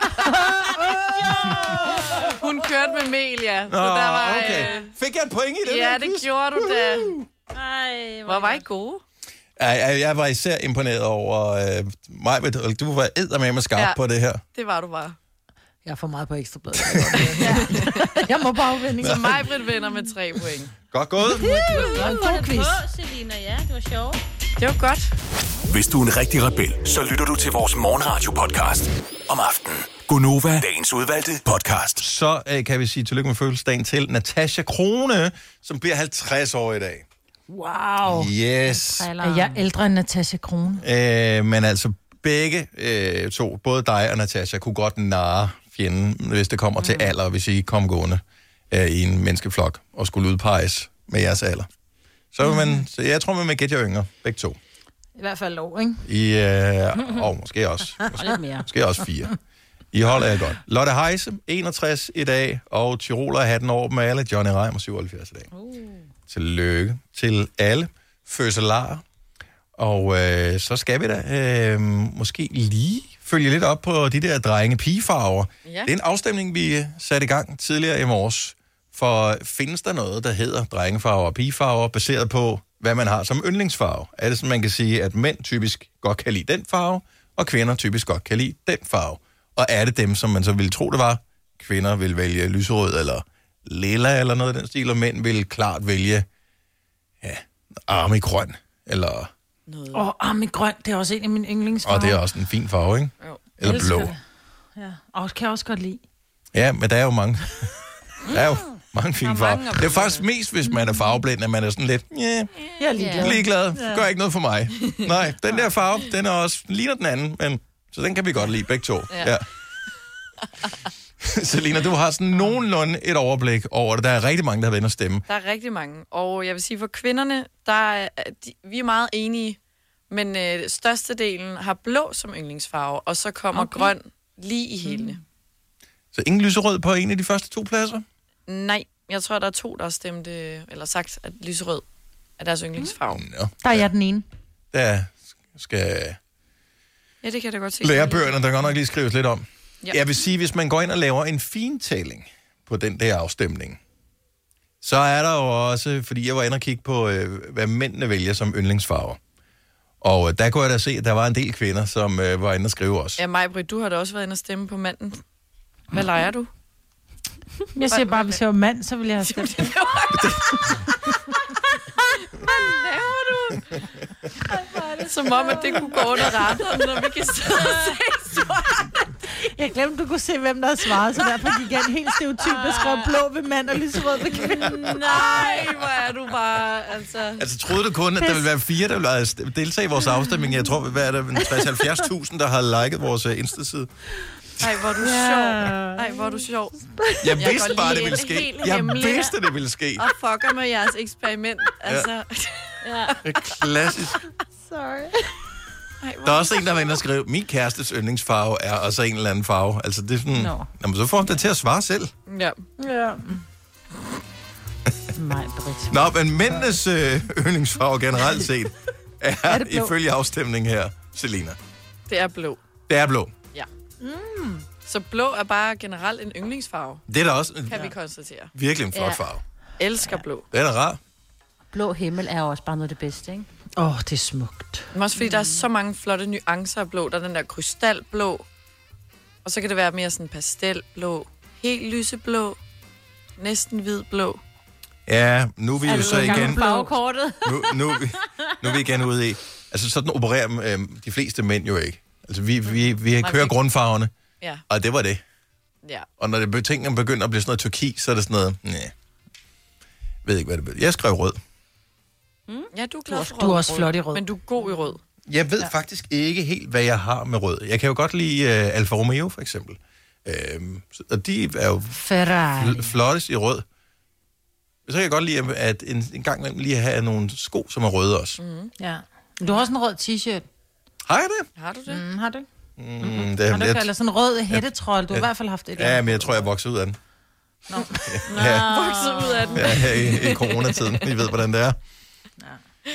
Hun kørte med mel, ja. Så Nå, der var, okay. Fik jeg et point i det? Ja, der det quiz? gjorde du da. Ej, Hvor var I gode? Jeg var især imponeret over mig. Du var eddermame skarp på det her. Det var du bare. Jeg er for meget på Ekstrabladet. Jeg må bare vinde. Så Maj-Brit vinder med 3 point. Godt gået. Det var en god quiz. Selina, ja, det var sjovt. Det var godt. Hvis du er en rigtig rebel, så lytter du til vores morgenradio-podcast om aftenen. Gonova, dagens udvalgte podcast. Så kan vi sige tillykke med fødselsdagen til Natasha Krone, som bliver 50 år i dag. Wow. Yes. Er jeg ældre end Natasha Krone? Men altså begge to, både dig og Natasha, kunne godt narre fjenden, hvis det kommer til alder, hvis I kom gående i en menneskeflok og skulle udpeges med jeres alder. Så jeg tror, man vil gætte jer yngre, begge to. I hvert fald lov, ikke? Måske også. Lidt mere. Måske også 4. I holder jeg godt. Lotte Heise, 61 i dag, og Tiroler har den over med alle. Johnny Reimer, 77 i dag. Tillykke til alle fødselarer. Og så skal vi da måske lige følge lidt op på de der drenge-pigefarver. Ja. Det er en afstemning, vi satte i gang tidligere i morges. For findes der noget, der hedder drengefarver og pigefarver, baseret på, hvad man har som yndlingsfarve? Er det sådan, man kan sige, at mænd typisk godt kan lide den farve, og kvinder typisk godt kan lide den farve? Og er det dem, som man så ville tro, det var? Kvinder vil vælge lyserød eller lilla eller noget af den stil, og mænd vil klart vælge armigrøn eller... armigrøn, det er også en af mine yndlingsfarver. Og det er også en fin farve, ikke? Jo. Eller blå. Det. Ja, og kan jeg også godt lide. Ja, men der er jo mange... Der er jo mange fine farver. Det er faktisk mest, hvis man er farveblind, at man er sådan lidt... Jeg er ligeglad. Ligeglad. Gør ikke noget for mig. Nej, den der farve, den er også... Ligner den anden, men... Så den kan vi godt lide, begge to. Ja. Selina, du har sådan nogenlunde et overblik over det. Der er rigtig mange, der har været inde og stemme. Der er rigtig mange. Og jeg vil sige, for kvinderne, vi er meget enige, men størstedelen har blå som yndlingsfarve, og så kommer grøn lige i hælene. Så ingen lyserød på en af de første 2 pladser? Nej, jeg tror, der er 2, der har stemt, eller sagt, at lyserød er deres yndlingsfarve. Nå. Der er jeg den ene. Der skal... Ja, det kan jeg da godt se. Lærebøgerne, der kan nok lige skrives lidt om. Ja. Jeg vil sige, hvis man går ind og laver en fintælling på den der afstemning, så er der jo også, fordi jeg var inde og kigge på, hvad mændene vælger som yndlingsfarver. Og der kunne jeg da se, at der var en del kvinder, som var inde og skrive også. Ja, Maj-Brit, du har da også været inde og stemme på manden. Hvad leger du? Jeg siger bare, hvis jeg var mand, så ville jeg have stemt. Hvad laver du? Som om, at det kunne gå under radaren, når vi kan sidde og se. Jeg glemte, du kunne se, hvem der har svaret, så derfor gik jeg en helt stereotyp, der skrev blå ved mand og lyserød ved kvinde. Nej, hvor er du bare, altså... Altså, troede du kun, at der ville være 4, der ville deltage i vores afstemning? Jeg tror, hvad er der 60-70.000, der har liket vores Insta-side. Ej, hvor er du sjov. Ej, hvor er du sjov. Jeg vidste bare, det ville ske. Jeg vidste, det ville ske. Og fucker med jeres eksperiment. Altså... Ja. Det er klassisk. Sorry. Der er også en, der var inde og skrive, min kærestes yndlingsfarve er også en eller anden farve. Altså, det er sådan... Jamen, så får han det til at svare selv. Ja. Maj-Brit. Nå, men mændenes yndlingsfarve generelt set er ifølge afstemningen her, Selina. Det er blå. Det er blå. Ja. Så blå er bare generelt en yndlingsfarve. Det er da også... Kan vi konstatere. Virkelig en flot farve. Elsker blå. Det er da rar. blå himmel er også bare noget af det bedste, ikke? Det er smukt. Men også fordi der er så mange flotte nuancer af blå. Der er den der krystalblå, og så kan det være mere sådan pastelblå, helt lyseblå, næsten hvidblå. Ja, nu er vi jo så igen... nu er vi igen ude i... Altså, sådan opererer de fleste mænd jo ikke. Altså, vi kører grundfarverne, og det var det. Ja. Og når tingene begynder at blive sådan noget turkis, så er det sådan noget... Nej, ved ikke, hvad det vil. Jeg skrev rød. Ja, du er glad for rød. Du er også flot i rød. Men du er god i rød. Jeg ved faktisk ikke helt, hvad jeg har med rød. Jeg kan jo godt lide Alfa Romeo, for eksempel. Og de er jo flottest i rød. Så kan jeg godt lide, at en gang imellem lige have nogle sko, som er røde også. Ja. Du har også en rød t-shirt. Har jeg det? Har du det? Har du? Det har du ikke? Eller sådan en rød hættetrol. Du har i hvert fald haft et. Ja, men jeg tror, jeg voksede ud af den. Nå. Voksede ud af den. Ja, her i coronatiden. I ved, hvordan det er. Ja.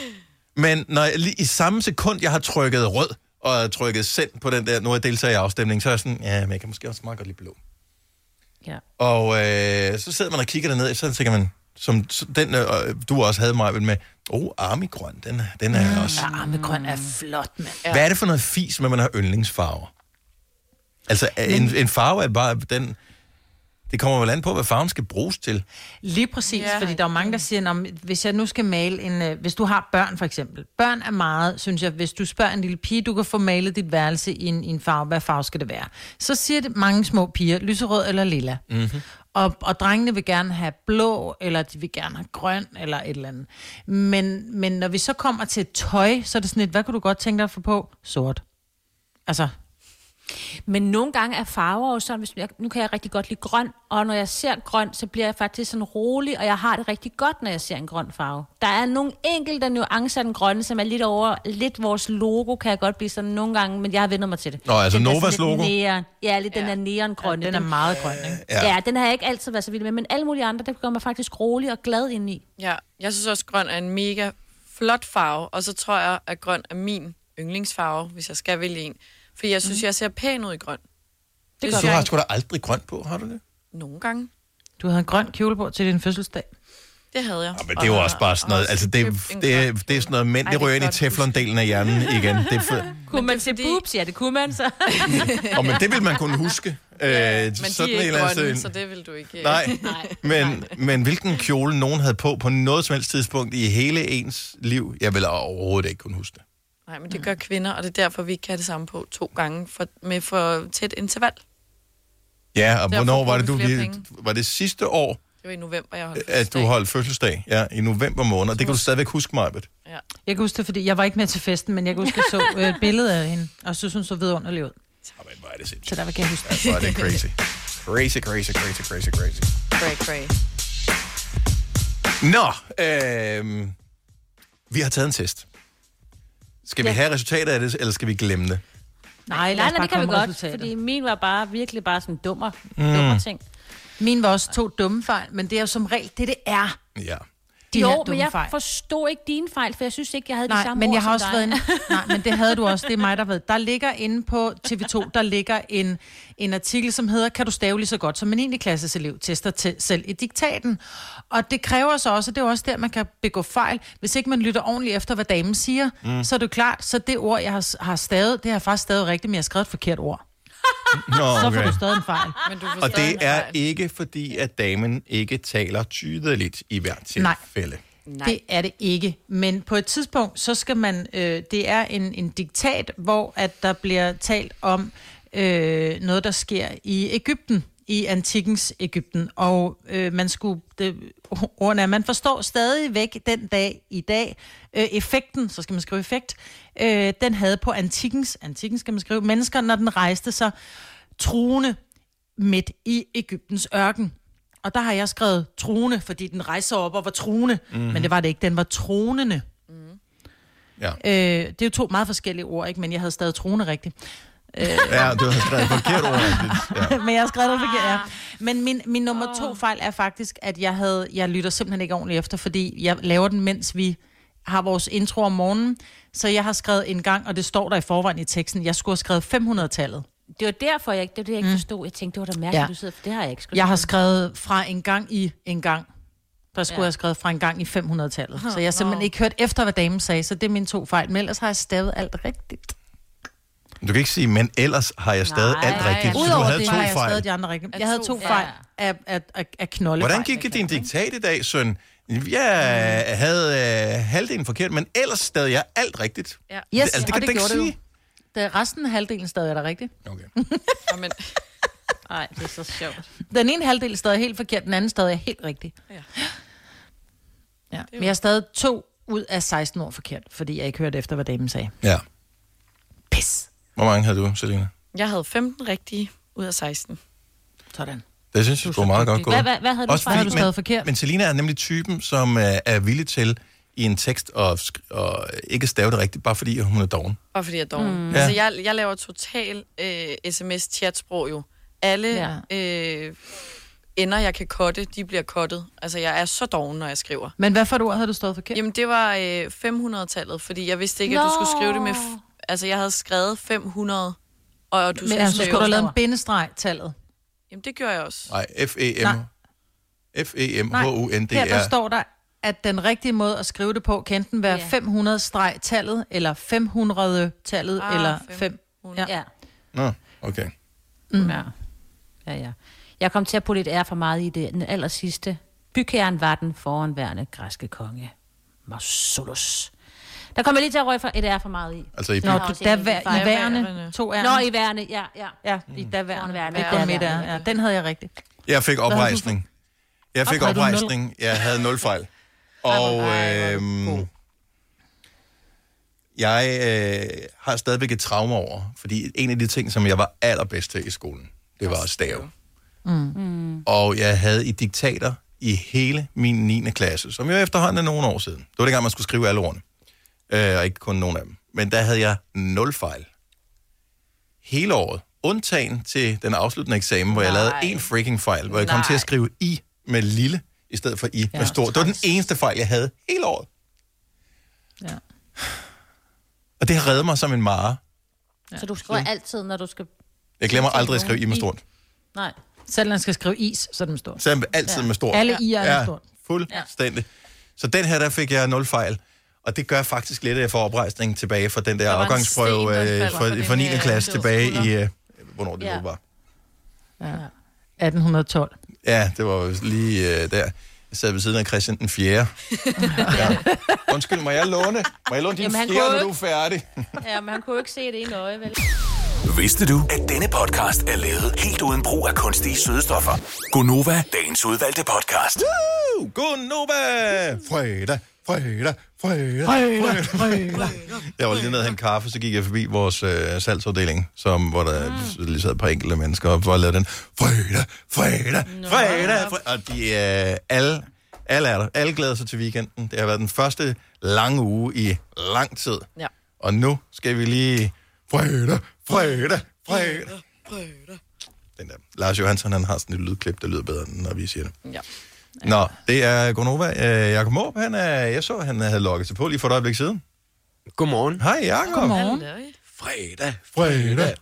Men når jeg, i samme sekund, jeg har trykket rød, og trykket send på den der, nu jeg deltager i afstemningen, så er jeg sådan, ja, men jeg kan måske også meget godt lide blå. Ja. Og så sidder man og kigger derned, og så tænker man, som den du også havde mig med, armigrøn, den er også... Ja, armigrøn er flot, mand. Ja. Hvad er det for noget fis, med man har yndlingsfarver? Altså, en farve er bare den... Det kommer vel an på, hvad farven skal bruges til. Lige præcis, fordi der er mange, der siger, hvis jeg nu skal male en... hvis du har børn, for eksempel. Børn er meget, synes jeg, hvis du spørger en lille pige, du kan få malet dit værelse i en farve. Hvad farve skal det være? Så siger det mange små piger, lyserød eller lilla. Mm-hmm. Og drengene vil gerne have blå, eller de vil gerne have grøn, eller et eller andet. Men når vi så kommer til tøj, så er det sådan lidt, hvad kunne du godt tænke dig at få på? Sort. Altså... Men nogle gange er farver jo sådan, nu kan jeg rigtig godt lide grøn, og når jeg ser grøn, så bliver jeg faktisk sådan rolig, og jeg har det rigtig godt, når jeg ser en grøn farve. Der er nogle enkelte nuancer af den grønne, som er lidt over, lidt vores logo, kan jeg godt blive sådan nogle gange, men jeg har vendt mig til det. Nå, altså Novas logo? Neon. Ja, lidt den er neongrønne. Ja, den er meget grøn, ikke? Ja, den har jeg ikke altid været så vild med, men alle mulige andre, der gør mig faktisk rolig og glad indeni. Ja, jeg synes også, grøn er en mega flot farve, og så tror jeg, at grøn er min yndlingsfarve, hvis jeg skal vælge en. For jeg synes, jeg ser pæn ud i grøn. Det så har sgu da aldrig grønt på, har du det? Nogle gange. Du havde en grøn kjole på til din fødselsdag. Det havde jeg. Ja, men det er jo også bare sådan noget, altså det er sådan noget mænd, det rører ind i teflon-delen af hjernen igen. Det er kunne man se boobs? Ja, det kunne man så. Men det vil man kunne huske. Men de er ikke grønne, så det vil du ikke. Nej, men hvilken kjole nogen havde på noget som helst tidspunkt i hele ens liv, jeg vil overhovedet ikke kunne huske det. Nej, men det gør kvinder, og det er derfor, vi ikke kan det samme på 2 gange med for tæt interval. Ja, og hvornår var det, var det sidste år? Det var i november, jeg holdt fødselsdag. At du holdt fødselsdag, ja, i november måned. Det kan du stadigvæk huske, Majbet. Ja. Jeg kan huske det, fordi jeg var ikke med til festen, men jeg kan huske, at jeg så et billede af hende, og så synes hun så vidunderlig ud. Jamen, hvor er det sindssygt. Så der kan jeg huske det. Ja, hvor er det crazy. Crazy. Cray. Nå, vi har taget en test. Skal vi have resultatet af det, eller skal vi glemme det? Nej, det kan vi godt, fordi min var bare virkelig bare sådan dummer ting. Min var også 2 dumme fejl, men det er jo som regel det er. Ja. Men jeg forstod ikke dine fejl, for jeg synes ikke, jeg havde de samme men ord jeg har som også dig. Nej, men det havde du også, det er mig, der ved. Der ligger inde på TV2, der ligger en artikel, som hedder, kan du stave lige så godt som en 9. klasses elev tester selv i diktaten. Og det kræver så også, og det er også der, man kan begå fejl. Hvis ikke man lytter ordentligt efter, hvad damen siger, så er det klart, så det ord, jeg har stavet, det har jeg faktisk stavet rigtigt, men jeg har skrevet et forkert ord. Nå, okay. Så får du stadig en fejl. Og det er ikke fordi, at damen ikke taler tydeligt i hvert tilfælde. Nej, det er det ikke. Men på et tidspunkt, så skal man... det er en diktat, hvor at der bliver talt om noget, der sker i Egypten, i antikkens Egypten. Og man forstår stadigvæk den dag i dag, effekten, så skal man skrive effekt, den havde på antikken skal man skrive, mennesker, når den rejste sig truende midt i Egyptens ørken. Og der har jeg skrevet truende, fordi den rejser op og var truende, men det var det ikke, den var tronende. Ja. Det er jo 2 meget forskellige ord, ikke? Men jeg havde stadig truende rigtigt. Ja, du har skrevet forkert ord. Ja. Men jeg har skrevet forkert, ja. Men min nummer 2 fejl er faktisk, at jeg lytter simpelthen ikke ordentligt efter, fordi jeg laver den, mens vi har vores intro om morgenen. Så jeg har skrevet en gang, og det står der i forvejen i teksten, jeg skulle have skrevet 500-tallet. Det var derfor, jeg ikke forstod. Jeg tænkte, det var da mærkeligt, du sidder, for det har jeg ikke skrevet. Jeg har skrevet fra en gang i en gang. der skulle jeg have skrevet fra en gang i 500-tallet. Så jeg har simpelthen ikke hørt efter, hvad damen sagde, så det er mine 2 fejl. Men ellers har jeg stavet alt rigtigt. Du kan ikke sige, men ellers har jeg stadig alt rigtigt. Udover det har jeg stadig de andre rigtigt. Jeg havde 2 fejl af knolde. Hvordan gik din diktat i dag, søn? Jeg havde halvdelen forkert, men ellers stadig jeg alt rigtigt. Ja. Yes, altså, det kan du ikke sige. Resten af halvdelen stadig er der rigtigt. Okay. Amen. Nej, det er så sjovt. Den ene halvdel stadig helt forkert, den anden stadig er helt rigtig. Ja. Men jeg er stadig 2 ud af 16 år forkert, fordi jeg ikke hørte efter, hvad damen sagde. Ja. Pis. Hvor mange havde du, Selina? Jeg havde 15 rigtige ud af 16. Sådan. Det synes jeg var meget godt gået. Hvad havde du fejl? Har du stadig forkert? Men Selina er nemlig typen, som er villig til i en tekst og ikke stave det rigtigt, bare fordi hun er doven. Bare fordi jeg er doven. Altså, jeg laver total sms-chatsprog jo. Alle ender, jeg kan cutte, de bliver cuttet. Altså, jeg er så doven, når jeg skriver. Men hvad for et ord havde du stået forkert? Jamen, det var 500-tallet, fordi jeg vidste ikke, at du skulle skrive det med... Altså, jeg havde skrevet 500, og du men så skulle du lave en bindestreg-tallet. Jamen, det gør jeg også. Nej, F-E-M-H-U-N-D-R. Her der står der, at den rigtige måde at skrive det på, kan enten være 500-tallet, eller 500-tallet, eller 500. Ja. Nå, okay. Ja. Jeg kom til at putte et R for meget i det. Den aller sidste. Bygherren var den foranværende græske konge. Marcellus. Der kommer jeg lige til at røge for et R for meget i. Altså i i værende, 2 R. Nå, i værende, ja. Ja, i daværende. Det er midt R. Ja, den havde jeg rigtigt. Jeg fik oprejsning. Jeg havde 0 fejl. Og jeg har stadigvæk et traume over, fordi en af de ting, som jeg var allerbedst til i skolen, det var at stave. Og jeg havde i diktater i hele min 9. klasse, som jo efterhånden er nogle år siden. Det var dengang, man skulle skrive alle ordene. Og ikke kun nogen af dem. Men der havde jeg 0 fejl. Hele året. Undtagen til den afsluttende eksamen, hvor jeg lavede en freaking fejl, hvor jeg kom til at skrive I med lille, i stedet for I med stor. Det var den eneste fejl, jeg havde hele året. Ja. Og det har reddet mig som en mare. Ja. Så du skriver altid, når du skal... Jeg glemmer aldrig at skrive I med stort. Nej. Selv når jeg skal skrive is, så er det med stort. Så altid med stort. Alle I er med stort. Fuldstændig. Så den her, der fik jeg 0 fejl. Og det gør faktisk lidt, at jeg får oprejsning tilbage fra den der afgangsprøve for 9. klasse tilbage i... hvornår det nu var. Ja. 1812. Ja, det var lige der. Jeg sad ved siden af Christian den 4. Undskyld, må jeg låne din 4, når du er færdig? Ja, men han kunne jo ikke se det ene øje, vel? Vidste du, at denne podcast er lavet helt uden brug af kunstige sødestoffer? Gonova, dagens udvalgte podcast. Gonova! Fredag. Jeg var lige nede og hente kaffe, så gik jeg forbi vores salgsafdeling, hvor der lige sad et par enkelte mennesker op, hvor jeg lavede den fredag. Og de alle er der. Alle glæder sig til weekenden. Det har været den første lange uge i lang tid. Ja. Og nu skal vi lige fredag. Den der. Lars Johansson, han har sådan et lydklip, der lyder bedre, når vi siger det. Ja. Nå, det er Gonova. Jakob Måb, jeg så, han havde logget sig på lige for et øjeblik siden. Godmorgen. Hej, Jakob. Godmorgen. Fredag.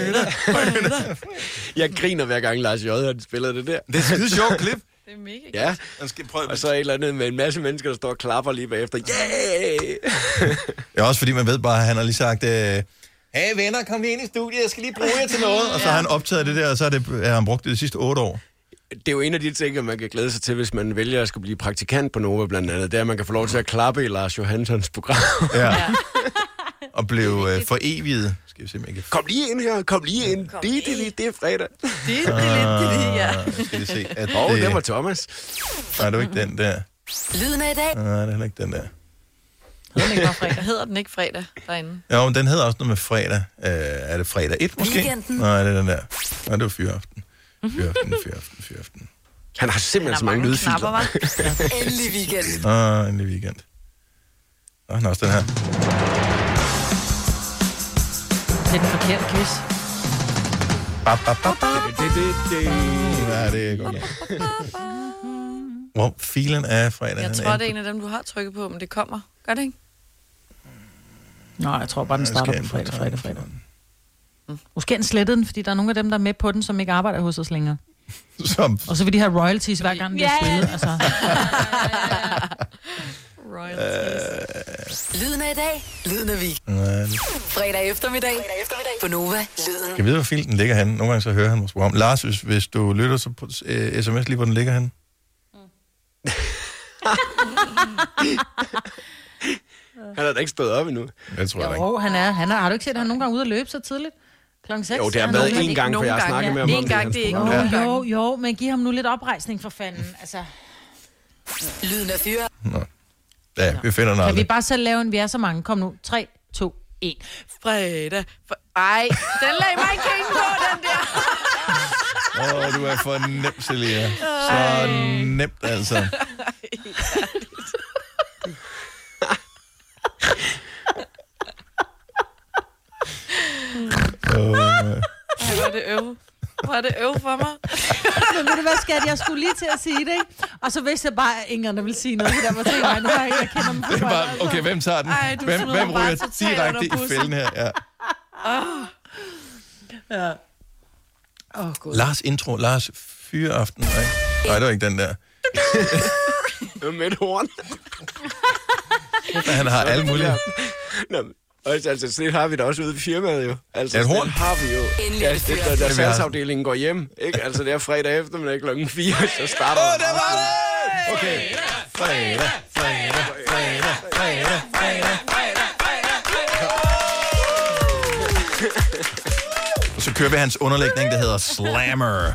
Jeg griner hver gang Lars J. han spiller det der. Det er et skide sjovt klip. Det er mega godt. Ja, skal prøve. Og så et eller andet med en masse mennesker, der står og klapper lige bagefter. Yeah! Ja, også fordi man ved bare, at han har lige sagt, hey venner, kom lige ind i studiet, jeg skal lige bruge jer til noget. Og så har han optaget det der, og så har han brugt det de sidste 8 år. Det er jo en af de ting, man kan glæde sig til, hvis man vælger at skulle blive praktikant på Nova blandt andet. Det er, at man kan få lov til at klappe i Lars Johanssons program. Ja. Og blive for evigt. Skal vi se, kan... Kom lige ind her, kom lige ind. Det er fredag. Ja. Skal vi se, at det var Thomas. Nej, det var ikke den der. Lyden af i dag. Nej, det er heller ikke den der. Hedder den ikke fredag derinde? Ja, men den hedder også noget med fredag. Er det fredag 1 måske? Weekenden. Nej, det er den der. Nej, det var fyraften. Fyraften. Han har simpelthen så mange lydfiler. Endelig weekend. Endelig weekend. Og han har også den her. Det er den forkerte quiz. Ja, det er godt. Hvor filen er fredag. Jeg tror, det er en af dem, du har trykket på, men det kommer. Gør det ikke? Nå, jeg tror bare, den starter på fredag. Måske den slettede den, fordi der er nogle af dem, der er med på den, som ikke arbejder hos os længere. Og så vil de have royalties hver gang, de har spillet. Altså. Lyden af i dag. Lyden af weekend. Fredag eftermiddag. På Nova. Lyden. Jeg ved, hvor filmen ligger henne. Nogle gange så hører han vores program. Lars, hvis du lytter, så på sms lige, hvor den ligger henne. Han har da ikke stået op endnu. Det tror jeg jo, han er. Har du ikke set, at han nogle gange ude at løbe så tidligt? Klokken 6? Jo, det har været en gang, for jeg har snakket med ham om det. Jo, men giv ham nu lidt oprejsning for fanden. Altså. Lyden af fyre. Ja, vi finder noget. Kan vi bare selv lave en, vi er så mange? Kom nu. 3, 2, 1. Fredag. Ej, den lagde mig ikke på, den der. Du er for nemt, Selina. Så nemt, altså. Hvor er det øv for mig. Men ved du hvad, skat, jeg skulle lige til at sige det, ikke? Og så vidste jeg bare, at ingen der ville sige noget. Der var tænkt mig, jeg kender dem for det bare, okay, hvem tager den? Ej, hvem ryger direkte i fælden her? Ja. Ja. Lars intro, Lars fyreaften. Nej, det var ikke den der. Med et horn. Han har alle mulige. Altså, det har vi da også ude i firmaet jo. Altså, et horn? Det har vi jo. Ja, det der salgsafdelingen går hjem, ikke? Altså, det er fredag eftermiddag klokken 4, så starter det var det! Okay. Fredag. Og så kører vi hans underlægning, der hedder Slammer.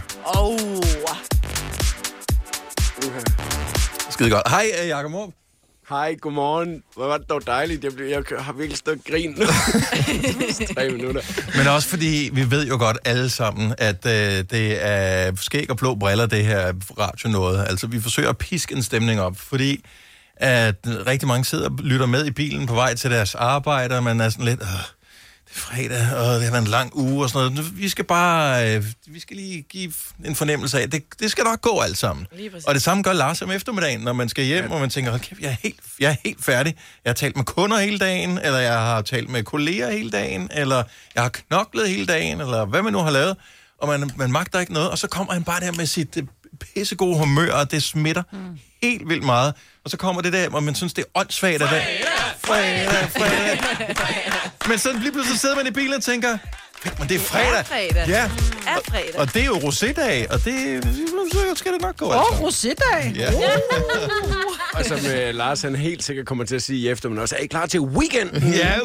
Skide godt. Hej, Jakob Måb. Hej, godmorgen. Hvor var det dog dejligt. Jeg har virkelig stået grin nu. 3 minutter. Men også fordi, vi ved jo godt alle sammen, at det er skæg og blå briller, det her radio noget. Altså, vi forsøger at piske en stemning op, fordi at rigtig mange sidder og lytter med i bilen på vej til deres arbejde, og man er sådan lidt, det er fredag, og det har været en lang uge og sådan noget. Vi skal lige give en fornemmelse af, det skal nok gå alt sammen. Og det samme gør Lars om eftermiddagen, når man skal hjem, og man tænker, hold kæft, jeg er helt færdig. Jeg har talt med kunder hele dagen, eller jeg har talt med kolleger hele dagen, eller jeg har knoklet hele dagen, eller hvad man nu har lavet, og man magter ikke noget, og så kommer han bare der med sit pissegode humør, og det smitter helt vildt meget. Og så kommer det der, hvor man synes, det er åndssvagt af det. Fredag. Men så lige pludselig sidder man i bilen og tænker, men det er fredag. Ja. Og det er jo rosédag, og så skal det nok gå. Rosédag. Ja. Og som Lars han helt sikkert kommer til at sige i eftermiddag også, er I klar til weekenden? Ja,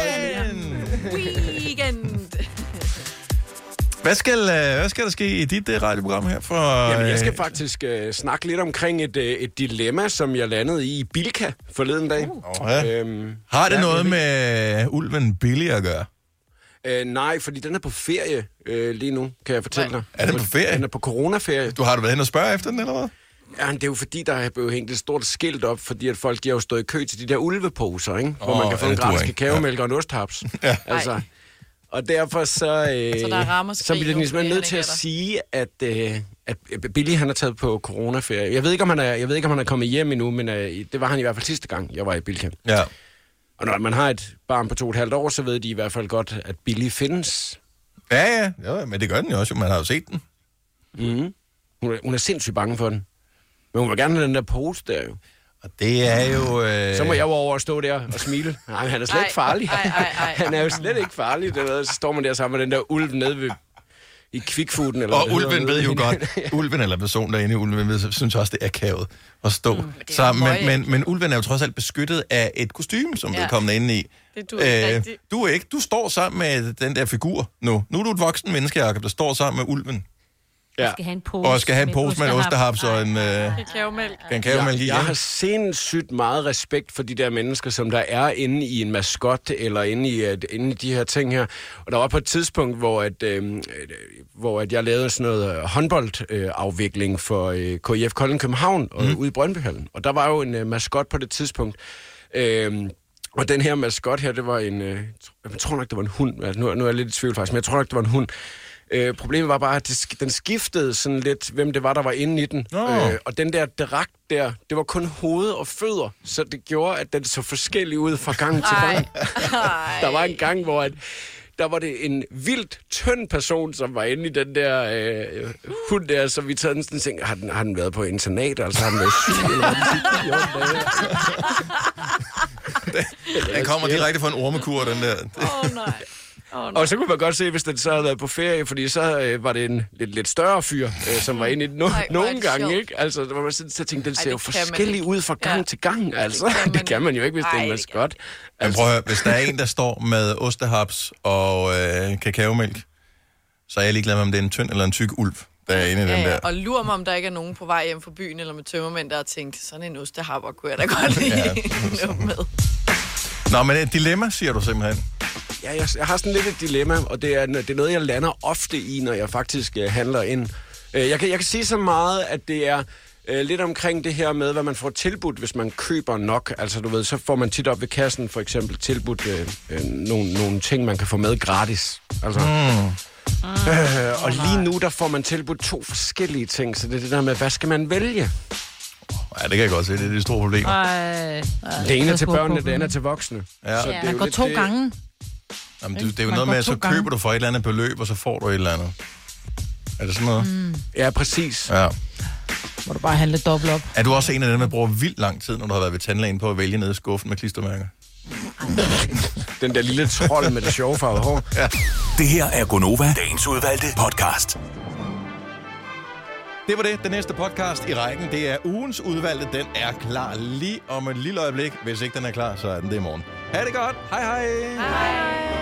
weekend. Hvad skal der ske i dit radioprogram her? Jamen, jeg skal faktisk snakke lidt omkring et dilemma, som jeg landede i Bilka forleden dag. Har det noget med ulven Billy at gøre? Nej, fordi den er på ferie lige nu, kan jeg fortælle dig. Er den på ferie? Den er på coronaferie. Du har været hen og spørge efter den, eller hvad? Ja, det er jo fordi, der er blevet hængt et stort skilt op, fordi at folk de har jo stået i kø til de der ulveposer, ikke? Hvor man kan få en gratis kakaomælk og en osthaps. Ja. Altså, og derfor så bliver det ligesom nødt til at sige, at Billy han er taget på coronaferie. Jeg ved ikke, om han er kommet hjem endnu, men det var han i hvert fald sidste gang, jeg var i Bilka. Ja. Og når man har et barn på 2,5 år, så ved de i hvert fald godt, at Billy findes. Ja, men det gør den jo også, man har jo set den. Mm-hmm. Hun er sindssygt bange for den. Men hun vil gerne have den der pose der jo. Og det er jo... Så må jeg jo over og stå der og smile. Nej, han er slet ikke farlig. Han er jo slet ikke farlig. Så står man der sammen med den der ulv nede ved... i Quickfooden. Eller og ulven ved jo godt, ulven eller personen derinde i ulven, synes også, det er akavet at stå sammen. Men ulven er jo trods alt beskyttet af et kostume, som er kommet inde i. Du er ikke. Du står sammen med den der figur nu. Nu er du et voksen menneske, Jacob, der står sammen med ulven. Ja. Skal have en pose. Og skal have en pose med en ostehaps og en kakaomælk i. Jeg har sindssygt meget respekt for de der mennesker, som der er inde i en maskot, eller inde i de her ting her. Og der var på et tidspunkt, hvor jeg lavede sådan noget håndboldafvikling for KIF Kolding København ude i Brøndbyhallen. Og der var jo en maskot på det tidspunkt. Og den her maskot her, det var en... jeg tror nok, det var en hund. Altså, nu er jeg lidt i tvivl faktisk, men jeg tror nok, det var en hund. Problemet var bare, at den skiftede sådan lidt, hvem det var, der var inde i den. Og den der dragt der, det var kun hoved og fødder, så det gjorde, at den så forskellig ud fra gang til gang. Der var en gang, hvor der var det en vildt tynd person, som var inde i den der hund der, så vi tager sådan ting, har den været på internat, altså har den været syg, eller den kommer direkte fra en ormekur, den der. Nej. Og så kunne man godt se, hvis den så havde været på ferie, fordi så var det en lidt større fyr, som var inde i nogle gange, ikke? Altså, der var man så tænkte, den ser jo forskellig ud fra gang til gang, altså. Det kan man jo ikke, hvis det er en maskot. Altså. Prøv at høre, hvis der er en, der står med ostehaps og kakaomælk, så er jeg ligeglad med, om det er en tynd eller en tyk ulv, der er inde i den der. Og lurer mig, om der ikke er nogen på vej hjem fra byen, eller med tømmermænd, der har tænkt, sådan en ostehapper kunne jeg da godt lide med. Nå, men et dilemma, siger du simpelthen. Ja, jeg har sådan lidt et dilemma, og det er noget, jeg lander ofte i, når jeg faktisk handler ind. Jeg kan sige så meget, at det er lidt omkring det her med, hvad man får tilbudt, hvis man køber nok. Altså, du ved, så får man tit op ved kassen for eksempel tilbudt nogle ting, man kan få med gratis. Altså, og lige nu, der får man tilbudt 2 forskellige ting, så det er det der med, hvad skal man vælge? Ja, det kan jeg godt se. Det er det store problem. Det ene er til børnene, det andet er til voksne. Ja. Så det er man går 2 gange. Jamen, det er jo noget med, at så køber du for et eller andet beløb, og så får du et eller andet. Er det sådan noget? Ja, præcis. Ja. Må du bare handle dobbelt op. Er du også en af dem, der bruger vildt lang tid, når du har været ved tandlægen på at vælge nede i skuffen med klistermærker? Den der lille trold med det sjove farvede hår. Ja. Det her er Gonova, dagens udvalgte podcast. Det var det. Den næste podcast i rækken, det er ugens udvalgte. Den er klar lige om et lille øjeblik. Hvis ikke den er klar, så er den det i morgen. Ha' det godt. Hej hej. Hej.